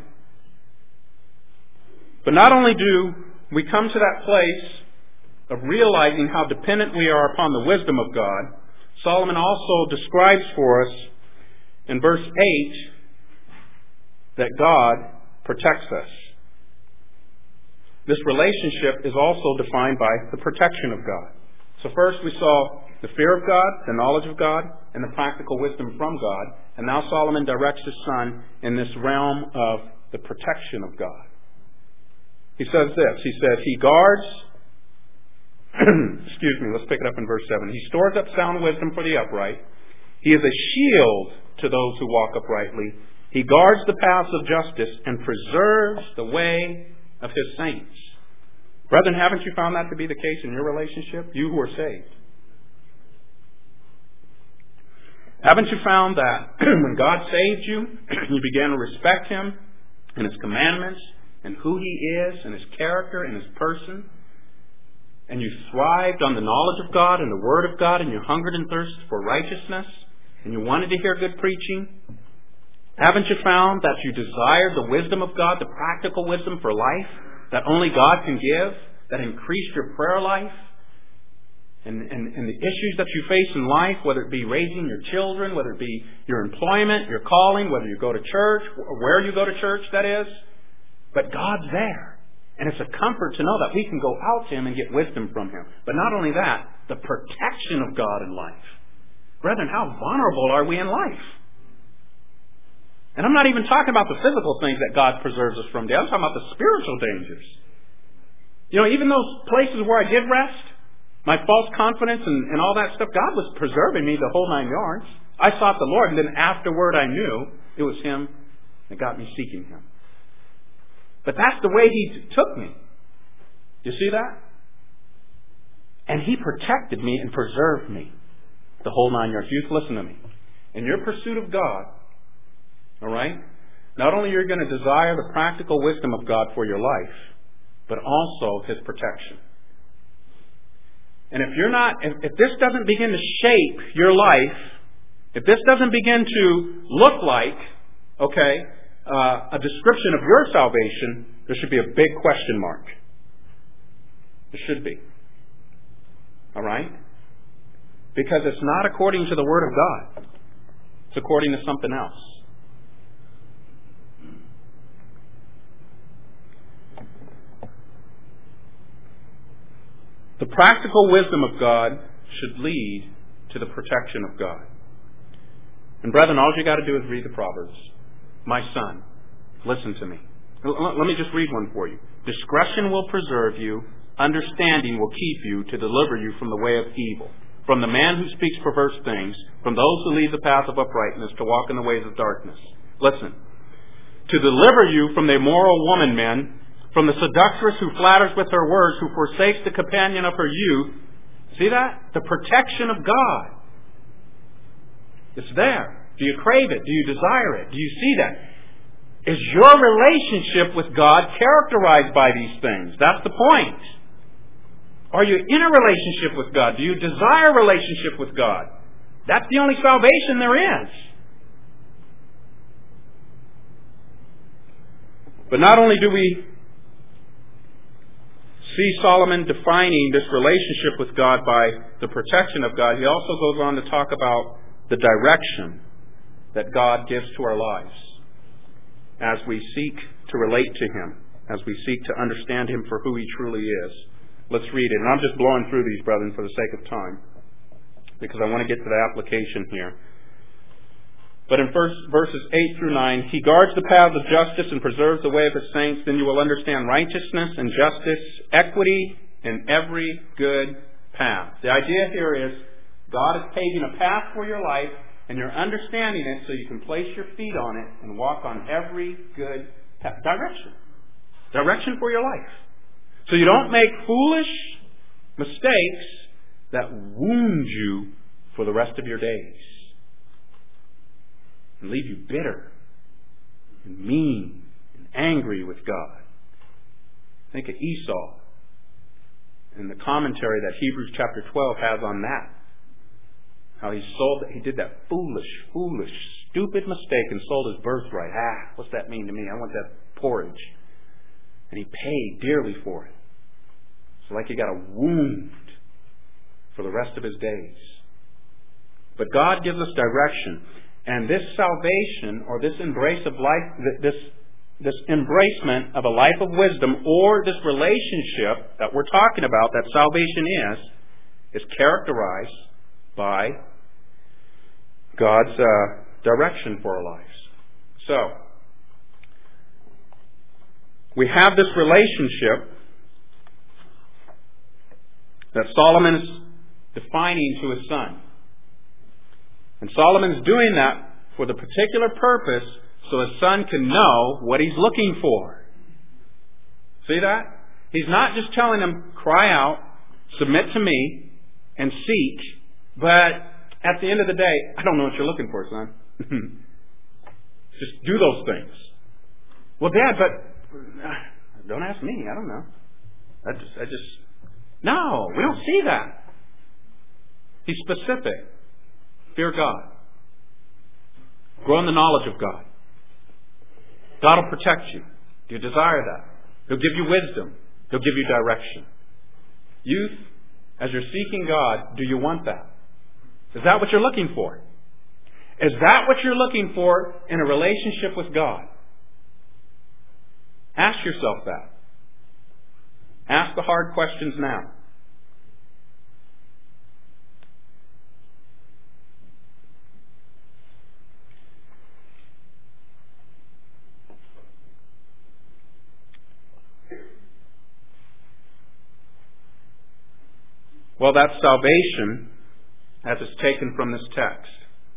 Speaker 1: But not only do we come to that place of realizing how dependent we are upon the wisdom of God, Solomon also describes for us in verse 8 that God protects us. This relationship is also defined by the protection of God. So first we saw the fear of God, the knowledge of God, and the practical wisdom from God. And now Solomon directs his son in this realm of the protection of God. He says this. He says, he guards, let's pick it up in verse 7. He stores up sound wisdom for the upright. He is a shield to those who walk uprightly. He guards the paths of justice and preserves the way of His saints. Brethren, haven't you found that to be the case in your relationship? You who are saved. Haven't you found that when God saved you, you began to respect Him and His commandments and who He is and His character and His person, and you thrived on the knowledge of God and the Word of God, and you hungered and thirsted for righteousness, and you wanted to hear good preaching? Haven't you found that you desired the wisdom of God, the practical wisdom for life that only God can give, that increased your prayer life? and the issues that you face in life, whether it be raising your children, whether it be your employment, your calling, whether you go to church, or where you go to church, that is. But God's there. And it's a comfort to know that we can go out to Him and get wisdom from Him. But not only that, the protection of God in life. Brethren, how vulnerable are we in life? And I'm not even talking about the physical things that God preserves us from. I'm talking about the spiritual dangers. You know, even those places where I did rest, my false confidence and all that stuff, God was preserving me the whole 9 yards. I sought the Lord, and then afterward I knew it was Him that got me seeking Him. But that's the way He took me. You see that? And He protected me and preserved me the whole 9 yards. Youth, listen to me. In your pursuit of God, all right, not only are you going to desire the practical wisdom of God for your life, but also His protection. And if this doesn't begin to shape your life, if this doesn't begin to look like, okay, a description of your salvation, there should be a big question mark. There should be. All right? Because it's not according to the Word of God. It's according to something else. The practical wisdom of God should lead to the protection of God. And brethren, all you got to do is read the Proverbs. My son, listen to me. Let me just read one for you. Discretion will preserve you. Understanding will keep you to deliver you from the way of evil. From the man who speaks perverse things. From those who leave the path of uprightness to walk in the ways of darkness. Listen. To deliver you from the immoral woman, men. From the seductress who flatters with her words, who forsakes the companion of her youth. See that? The protection of God. It's there. Do you crave it? Do you desire it? Do you see that? Is your relationship with God characterized by these things? That's the point. Are you in a relationship with God? Do you desire a relationship with God? That's the only salvation there is. But not only do we see Solomon defining this relationship with God by the protection of God, he also goes on to talk about the direction that God gives to our lives as we seek to relate to Him, as we seek to understand Him for who He truly is. Let's read it. And I'm just blowing through these, brethren, for the sake of time, because I want to get to the application here. But in verses 8 through 9, He guards the paths of justice and preserves the way of His saints. Then you will understand righteousness and justice, equity, in every good path. The idea here is God is paving a path for your life, and you're understanding it so you can place your feet on it and walk on every good path. Direction. Direction for your life. So you don't make foolish mistakes that wound you for the rest of your days and leave you bitter and mean and angry with God. Think of Esau and the commentary that Hebrews chapter 12 has on that. How he did that foolish, stupid mistake and sold his birthright. What's that mean to me? I want that porridge. And he paid dearly for it. It's like he got a wound for the rest of his days. But God gives us direction. And this salvation, or this embrace of life, this embracement of a life of wisdom, or this relationship that we're talking about, that salvation is characterized by God's direction for our lives. So, we have this relationship that Solomon is defining to his son. And Solomon's doing that for the particular purpose so his son can know what he's looking for. See that? He's not just telling him, cry out, submit to me, and seek, but at the end of the day, I don't know what you're looking for, son. Just do those things. Well, Dad, but don't ask me. I don't know. No, we don't see that. He's specific. Fear God. Grow in the knowledge of God. God will protect you. Do you desire that? He'll give you wisdom. He'll give you direction. Youth, as you're seeking God, do you want that? Is that what you're looking for? Is that what you're looking for in a relationship with God? Ask yourself that. Ask the hard questions now. Well, that's salvation as it's taken from this text.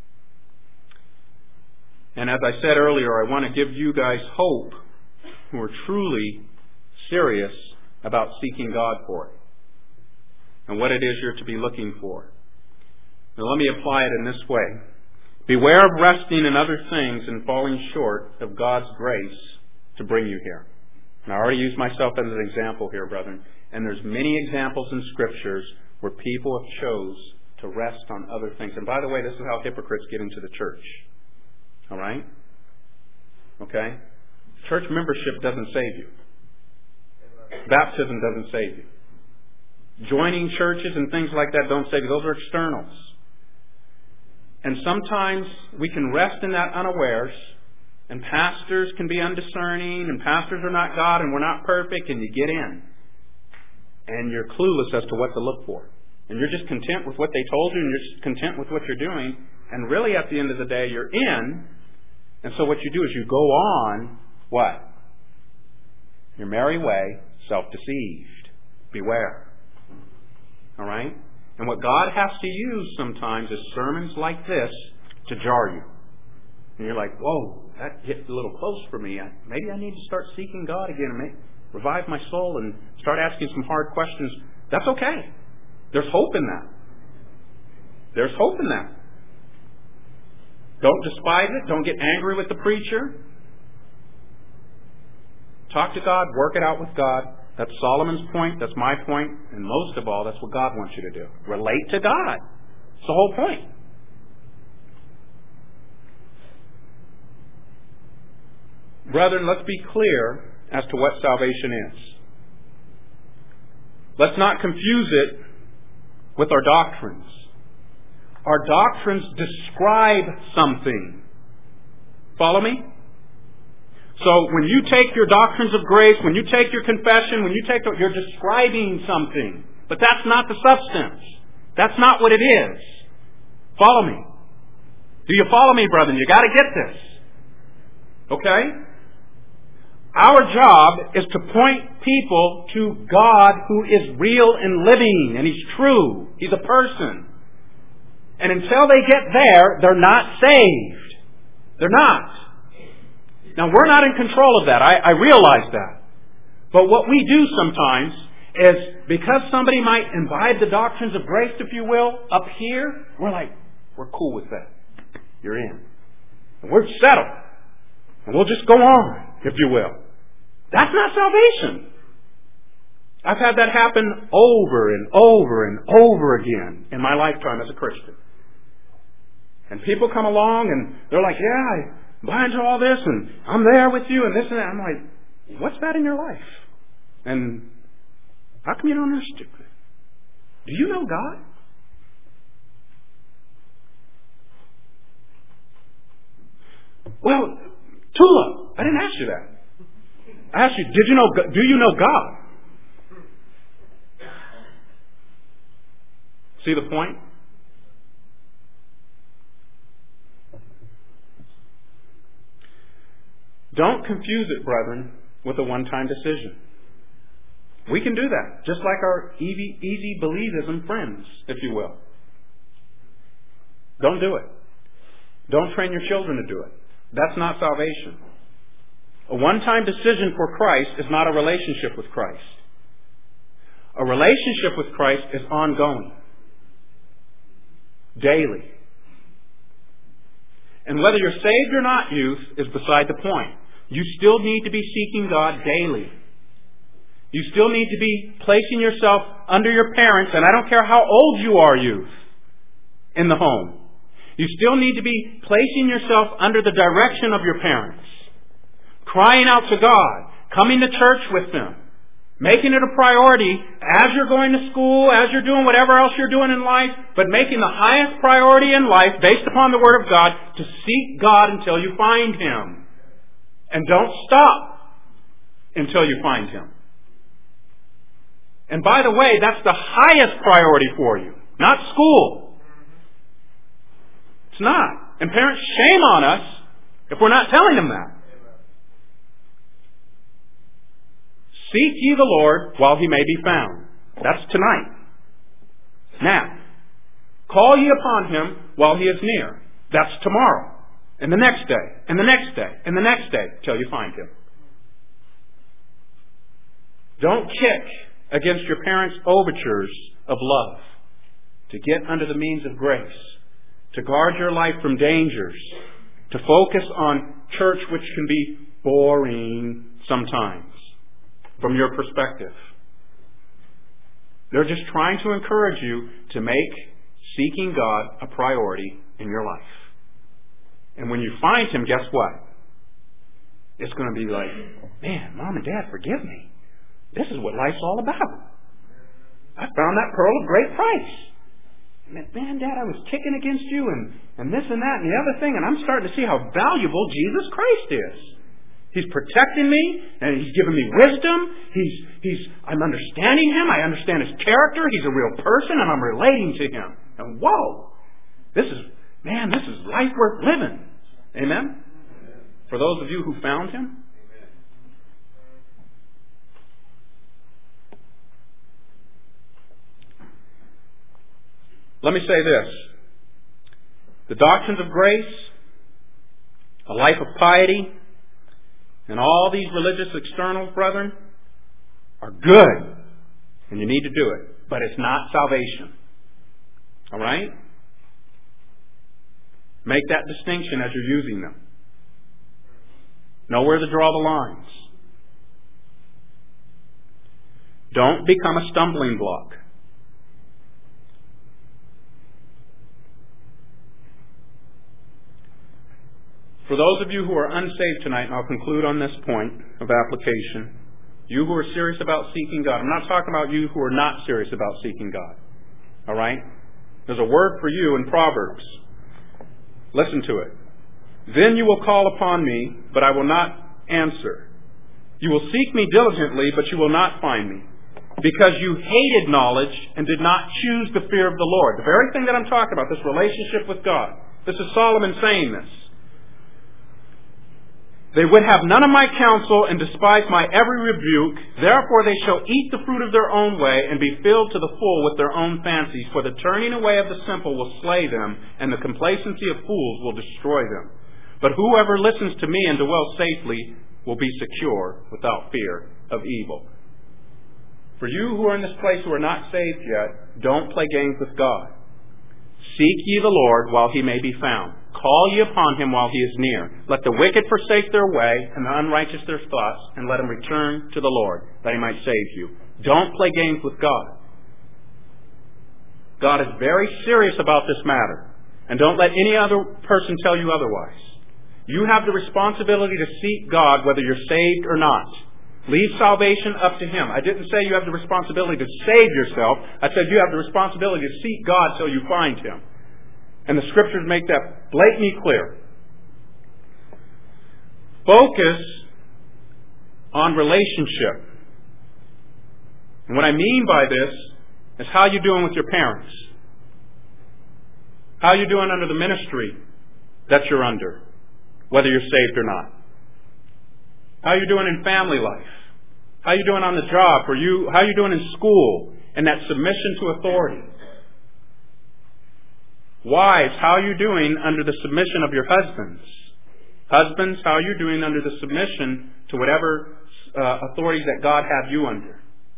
Speaker 1: And as I said earlier, I want to give you guys hope who are truly serious about seeking God for it and what it is you're to be looking for. Now let me apply it in this way. Beware of resting in other things and falling short of God's grace to bring you here. And I already used myself as an example here, brethren. And there's many examples in Scriptures where people have chose to rest on other things. And by the way, this is how hypocrites get into the church. All right? Okay? Church membership doesn't save you. Baptism doesn't save you. Joining churches and things like that don't save you. Those are externals. And sometimes we can rest in that unawares, and pastors can be undiscerning, and pastors are not God, and we're not perfect, and you get in. And you're clueless as to what to look for. And you're just content with what they told you, and you're just content with what you're doing. And really, at the end of the day, you're in. And so what you do is you go on, what? Your merry way, self-deceived. Beware. All right? And what God has to use sometimes is sermons like this to jar you. And you're like, whoa, that hit a little close for me. Maybe I need to start seeking God again and revive my soul and start asking some hard questions. That's okay. There's hope in that. There's hope in that. Don't despise it. Don't get angry with the preacher. Talk to God. Work it out with God. That's Solomon's point. That's my point. And most of all, that's what God wants you to do. Relate to God. It's the whole point. Brethren, let's be clear as to what salvation is. Let's not confuse it with our doctrines. Our doctrines describe something. Follow me? So when you take your doctrines of grace, when you take your confession, you're describing something. But that's not the substance. That's not what it is. Follow me. Do you follow me, brethren? You got to get this. Okay? Our job is to point people to God who is real and living, and He's true. He's a person. And until they get there, they're not saved. They're not. Now, we're not in control of that. I realize that. But what we do sometimes is, because somebody might imbibe the doctrines of grace, if you will, up here, we're cool with that. You're in. And we're settled. And we'll just go on, if you will. That's not salvation. I've had that happen over and over and over again in my lifetime as a Christian. And people come along and they're like, yeah, I buy into all this and I'm there with you and this and that. I'm like, what's that in your life? And how come you don't understand? Do you know God? Well, Tula, I didn't ask you that. I asked you, do you know God? See the point? Don't confuse it, brethren, with a one-time decision. We can do that, just like our easy believism friends, if you will. Don't do it. Don't train your children to do it. That's not salvation. A one-time decision for Christ is not a relationship with Christ. A relationship with Christ is ongoing. Daily. And whether you're saved or not, youth, is beside the point. You still need to be seeking God daily. You still need to be placing yourself under your parents, and I don't care how old you are, youth, in the home. You still need to be placing yourself under the direction of your parents. Crying out to God. Coming to church with them. Making it a priority as you're going to school, as you're doing whatever else you're doing in life, but making the highest priority in life, based upon the Word of God, to seek God until you find Him. And don't stop until you find Him. And by the way, that's the highest priority for you, not school. It's not. And parents, shame on us if we're not telling them that. Seek ye the Lord while He may be found. That's tonight. Now, call ye upon Him while He is near. That's tomorrow. And the next day, and the next day, and the next day, till you find Him. Don't kick against your parents' overtures of love, to get under the means of grace, to guard your life from dangers, to focus on church, which can be boring sometimes from your perspective. They're just trying to encourage you to make seeking God a priority in your life. And when you find Him, guess what? It's going to be like, man, Mom and Dad, forgive me. This is what life's all about. I found that pearl of great price. Man, Dad, I was kicking against you and this and that and the other thing, and I'm starting to see how valuable Jesus Christ is. He's protecting me, and He's giving me wisdom. I'm understanding Him. I understand His character. He's a real person, and I'm relating to Him. And whoa, this is life worth living. Amen? For those of you who found Him. Let me say this. The doctrines of grace, a life of piety, and all these religious externals, brethren, are good. And you need to do it. But it's not salvation. All right? Make that distinction as you're using them. Know where to draw the lines. Don't become a stumbling block. For those of you who are unsaved tonight, and I'll conclude on this point of application, you who are serious about seeking God. I'm not talking about you who are not serious about seeking God. All right? There's a word for you in Proverbs. Listen to it. Then you will call upon me, but I will not answer. You will seek me diligently, but you will not find me. Because you hated knowledge and did not choose the fear of the Lord. The very thing that I'm talking about, this relationship with God. This is Solomon saying this. They would have none of my counsel and despise my every rebuke. Therefore they shall eat the fruit of their own way and be filled to the full with their own fancies. For the turning away of the simple will slay them, and the complacency of fools will destroy them. But whoever listens to me and dwells safely will be secure without fear of evil. For you who are in this place who are not saved yet, don't play games with God. Seek ye the Lord while He may be found. Call ye upon Him while He is near. Let the wicked forsake their way, and the unrighteous their thoughts, and let them return to the Lord, that He might save you. Don't play games with God. God is very serious about this matter. And don't let any other person tell you otherwise. You have the responsibility to seek God whether you're saved or not. Leave salvation up to Him. I didn't say you have the responsibility to save yourself. I said you have the responsibility to seek God till you find Him. And the Scriptures make that blatantly clear. Focus on relationship. And what I mean by this is how you're doing with your parents. How you're doing under the ministry that you're under, whether you're saved or not. How you're doing in family life. How you're doing on the job. How you're doing in school and that submission to authority. Wives, how are you doing under the submission of your husbands? Husbands, how are you doing under the submission to whatever authorities that God have you under?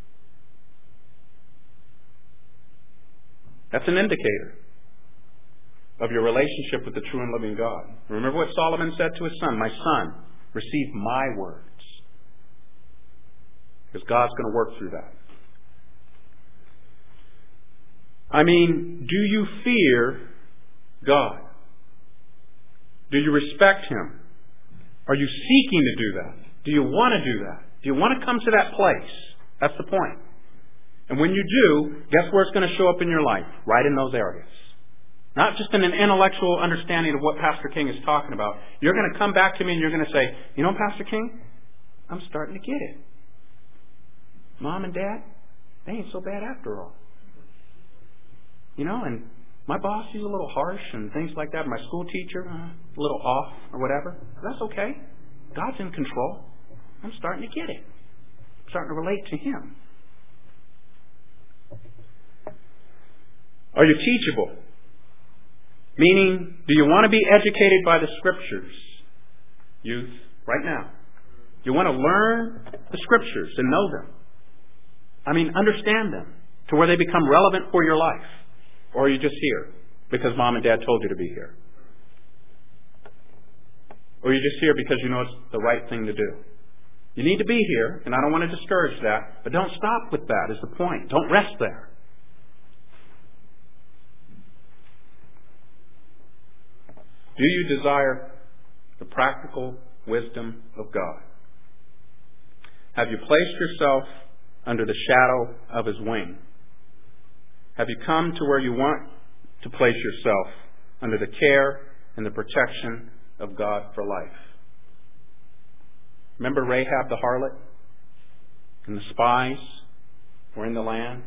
Speaker 1: That's an indicator of your relationship with the true and living God. Remember what Solomon said to his son, my son, receive my words. Because God's going to work through that. I mean, do you fear God? Do you respect Him? Are you seeking to do that? Do you want to do that? Do you want to come to that place? That's the point. And when you do, guess where it's going to show up in your life? Right in those areas. Not just in an intellectual understanding of what Pastor King is talking about. You're going to come back to me and you're going to say, you know, Pastor King, I'm starting to get it. Mom and Dad, they ain't so bad after all. You know, and my boss, he's a little harsh and things like that. My school teacher, a little off or whatever. That's okay. God's in control. I'm starting to get it. I'm starting to relate to Him. Are you teachable? Meaning, do you want to be educated by the Scriptures? Youth, right now. You want to learn the Scriptures and know them. I mean, understand them to where they become relevant for your life. Or are you just here because Mom and Dad told you to be here? Or are you just here because you know it's the right thing to do? You need to be here, and I don't want to discourage that, but don't stop with that is the point. Don't rest there. Do you desire the practical wisdom of God? Have you placed yourself under the shadow of His wing? Have you come to where you want to place yourself under the care and the protection of God for life? Remember Rahab the harlot? And the spies were in the land?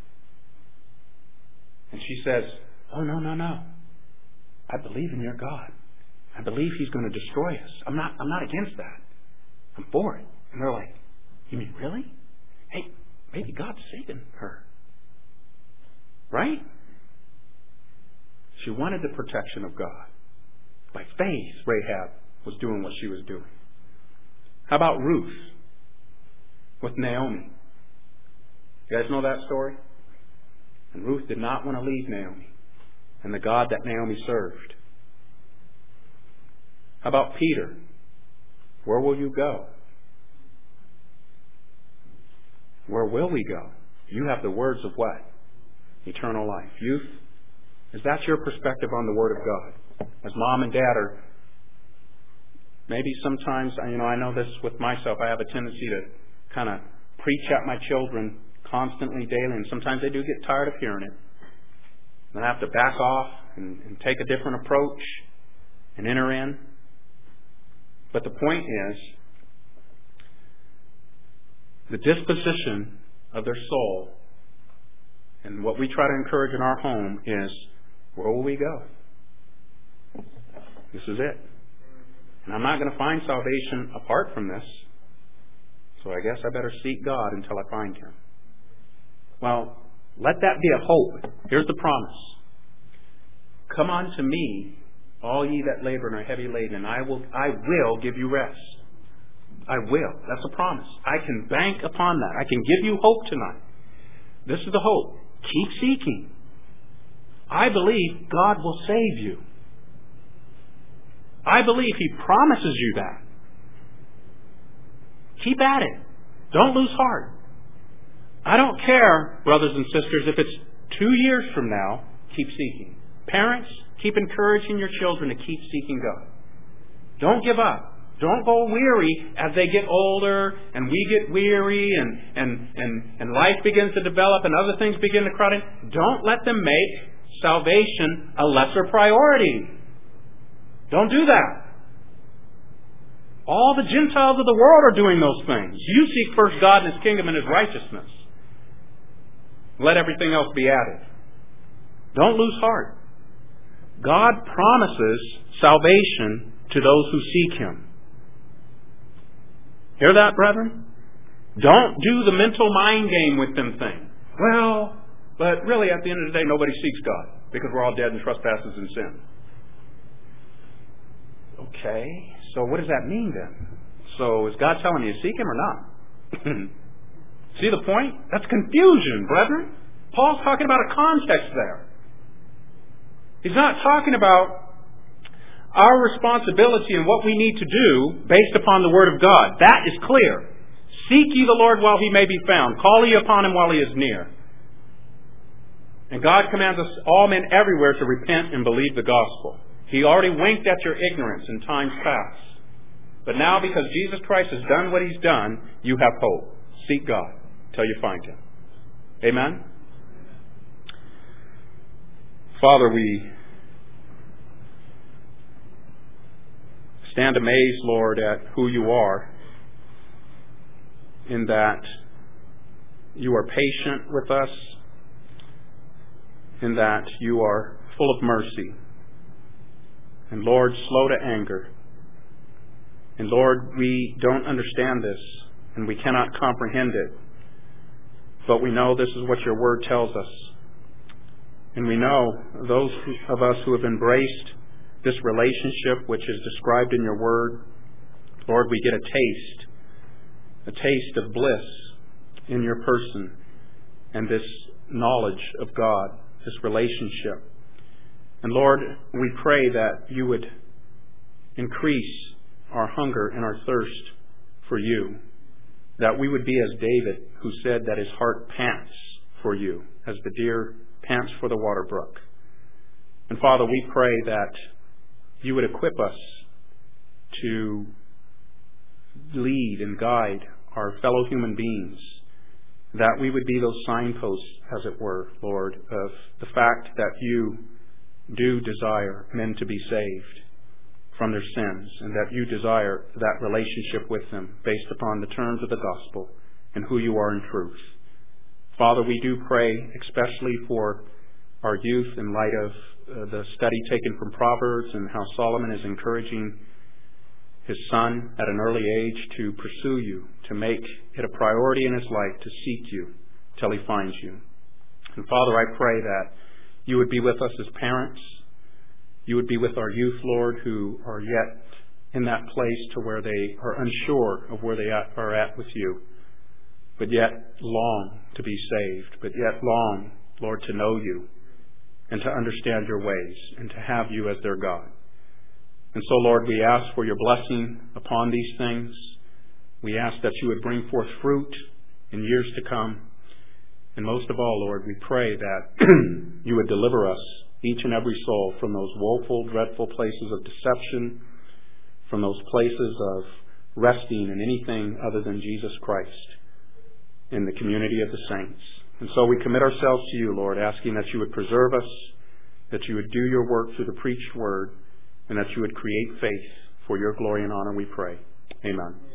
Speaker 1: And she says, oh, no. I believe in your God. I believe He's going to destroy us. I'm not against that. I'm for it. And they're like, you mean really? Hey, maybe God's saving her. Right? She wanted the protection of God. By faith, Rahab was doing what she was doing. How about Ruth with Naomi? You guys know that story? And Ruth did not want to leave Naomi and the God that Naomi served. How about Peter? Where will you go? Where will we go? You have the words of what? Eternal life. Youth, is that your perspective on the Word of God? As Mom and Dad are, maybe sometimes, I know this with myself, I have a tendency to kind of preach at my children constantly, daily, and sometimes they do get tired of hearing it. And I have to back off and take a different approach and enter in. But the point is, the disposition of their soul and what we try to encourage in our home is, where will we go? This is it. And I'm not going to find salvation apart from this. So I guess I better seek God until I find Him. Well, let that be a hope. Here's the promise. Come unto me, all ye that labor and are heavy laden, and I will give you rest. I will. That's a promise. I can bank upon that. I can give you hope tonight. This is the hope. Keep seeking. I believe God will save you. I believe He promises you that. Keep at it. Don't lose heart. I don't care, brothers and sisters, if it's 2 years from now, keep seeking. Parents, keep encouraging your children to keep seeking God. Don't give up. Don't go weary as they get older and we get weary and life begins to develop and other things begin to crowd in. Don't let them make salvation a lesser priority. Don't do that. All the Gentiles of the world are doing those things. You seek first God and His kingdom and His righteousness. Let everything else be added. Don't lose heart. God promises salvation to those who seek Him. Hear that, brethren? Don't do the mental mind game with them thing. Well, but really at the end of the day, nobody seeks God because we're all dead in trespasses and sin. Okay, so what does that mean then? So is God telling you to seek Him or not? See the point? That's confusion, brethren. Paul's talking about a context there. He's not talking about our responsibility and what we need to do based upon the Word of God. That is clear. Seek ye the Lord while He may be found. Call ye upon Him while He is near. And God commands us, all men everywhere, to repent and believe the gospel. He already winked at your ignorance in times past. But now, because Jesus Christ has done what He's done, you have hope. Seek God. till you find Him. Amen? Father, we stand amazed, Lord, at who you are, in that you are patient with us, in that you are full of mercy, and Lord, slow to anger. And Lord, we don't understand this, and we cannot comprehend it, but we know this is what your word tells us. And we know those of us who have embraced this relationship which is described in your word, Lord, we get a taste of bliss in your person and this knowledge of God, this relationship. And Lord, we pray that you would increase our hunger and our thirst for you, that we would be as David, who said that his heart pants for you, as the deer pants for the water brook. And Father, we pray that you would equip us to lead and guide our fellow human beings, that we would be those signposts, as it were, Lord, of the fact that you do desire men to be saved from their sins, and that you desire that relationship with them based upon the terms of the gospel and who you are in truth. Father, we do pray especially for our youth in light of the study taken from Proverbs and how Solomon is encouraging his son at an early age to pursue you, to make it a priority in his life to seek you till he finds you. And Father, I pray that you would be with us as parents. You would be with our youth, Lord, who are yet in that place to where they are unsure of where they are at with you, but yet long to be saved, but yet long, Lord, to know you and to understand your ways and to have you as their God. And so, Lord, we ask for your blessing upon these things. We ask that you would bring forth fruit in years to come. And most of all, Lord, we pray that you would deliver us, each and every soul, from those woeful, dreadful places of deception, from those places of resting in anything other than Jesus Christ in the community of the saints. And so we commit ourselves to you, Lord, asking that you would preserve us, that you would do your work through the preached word, and that you would create faith for your glory and honor, we pray. Amen.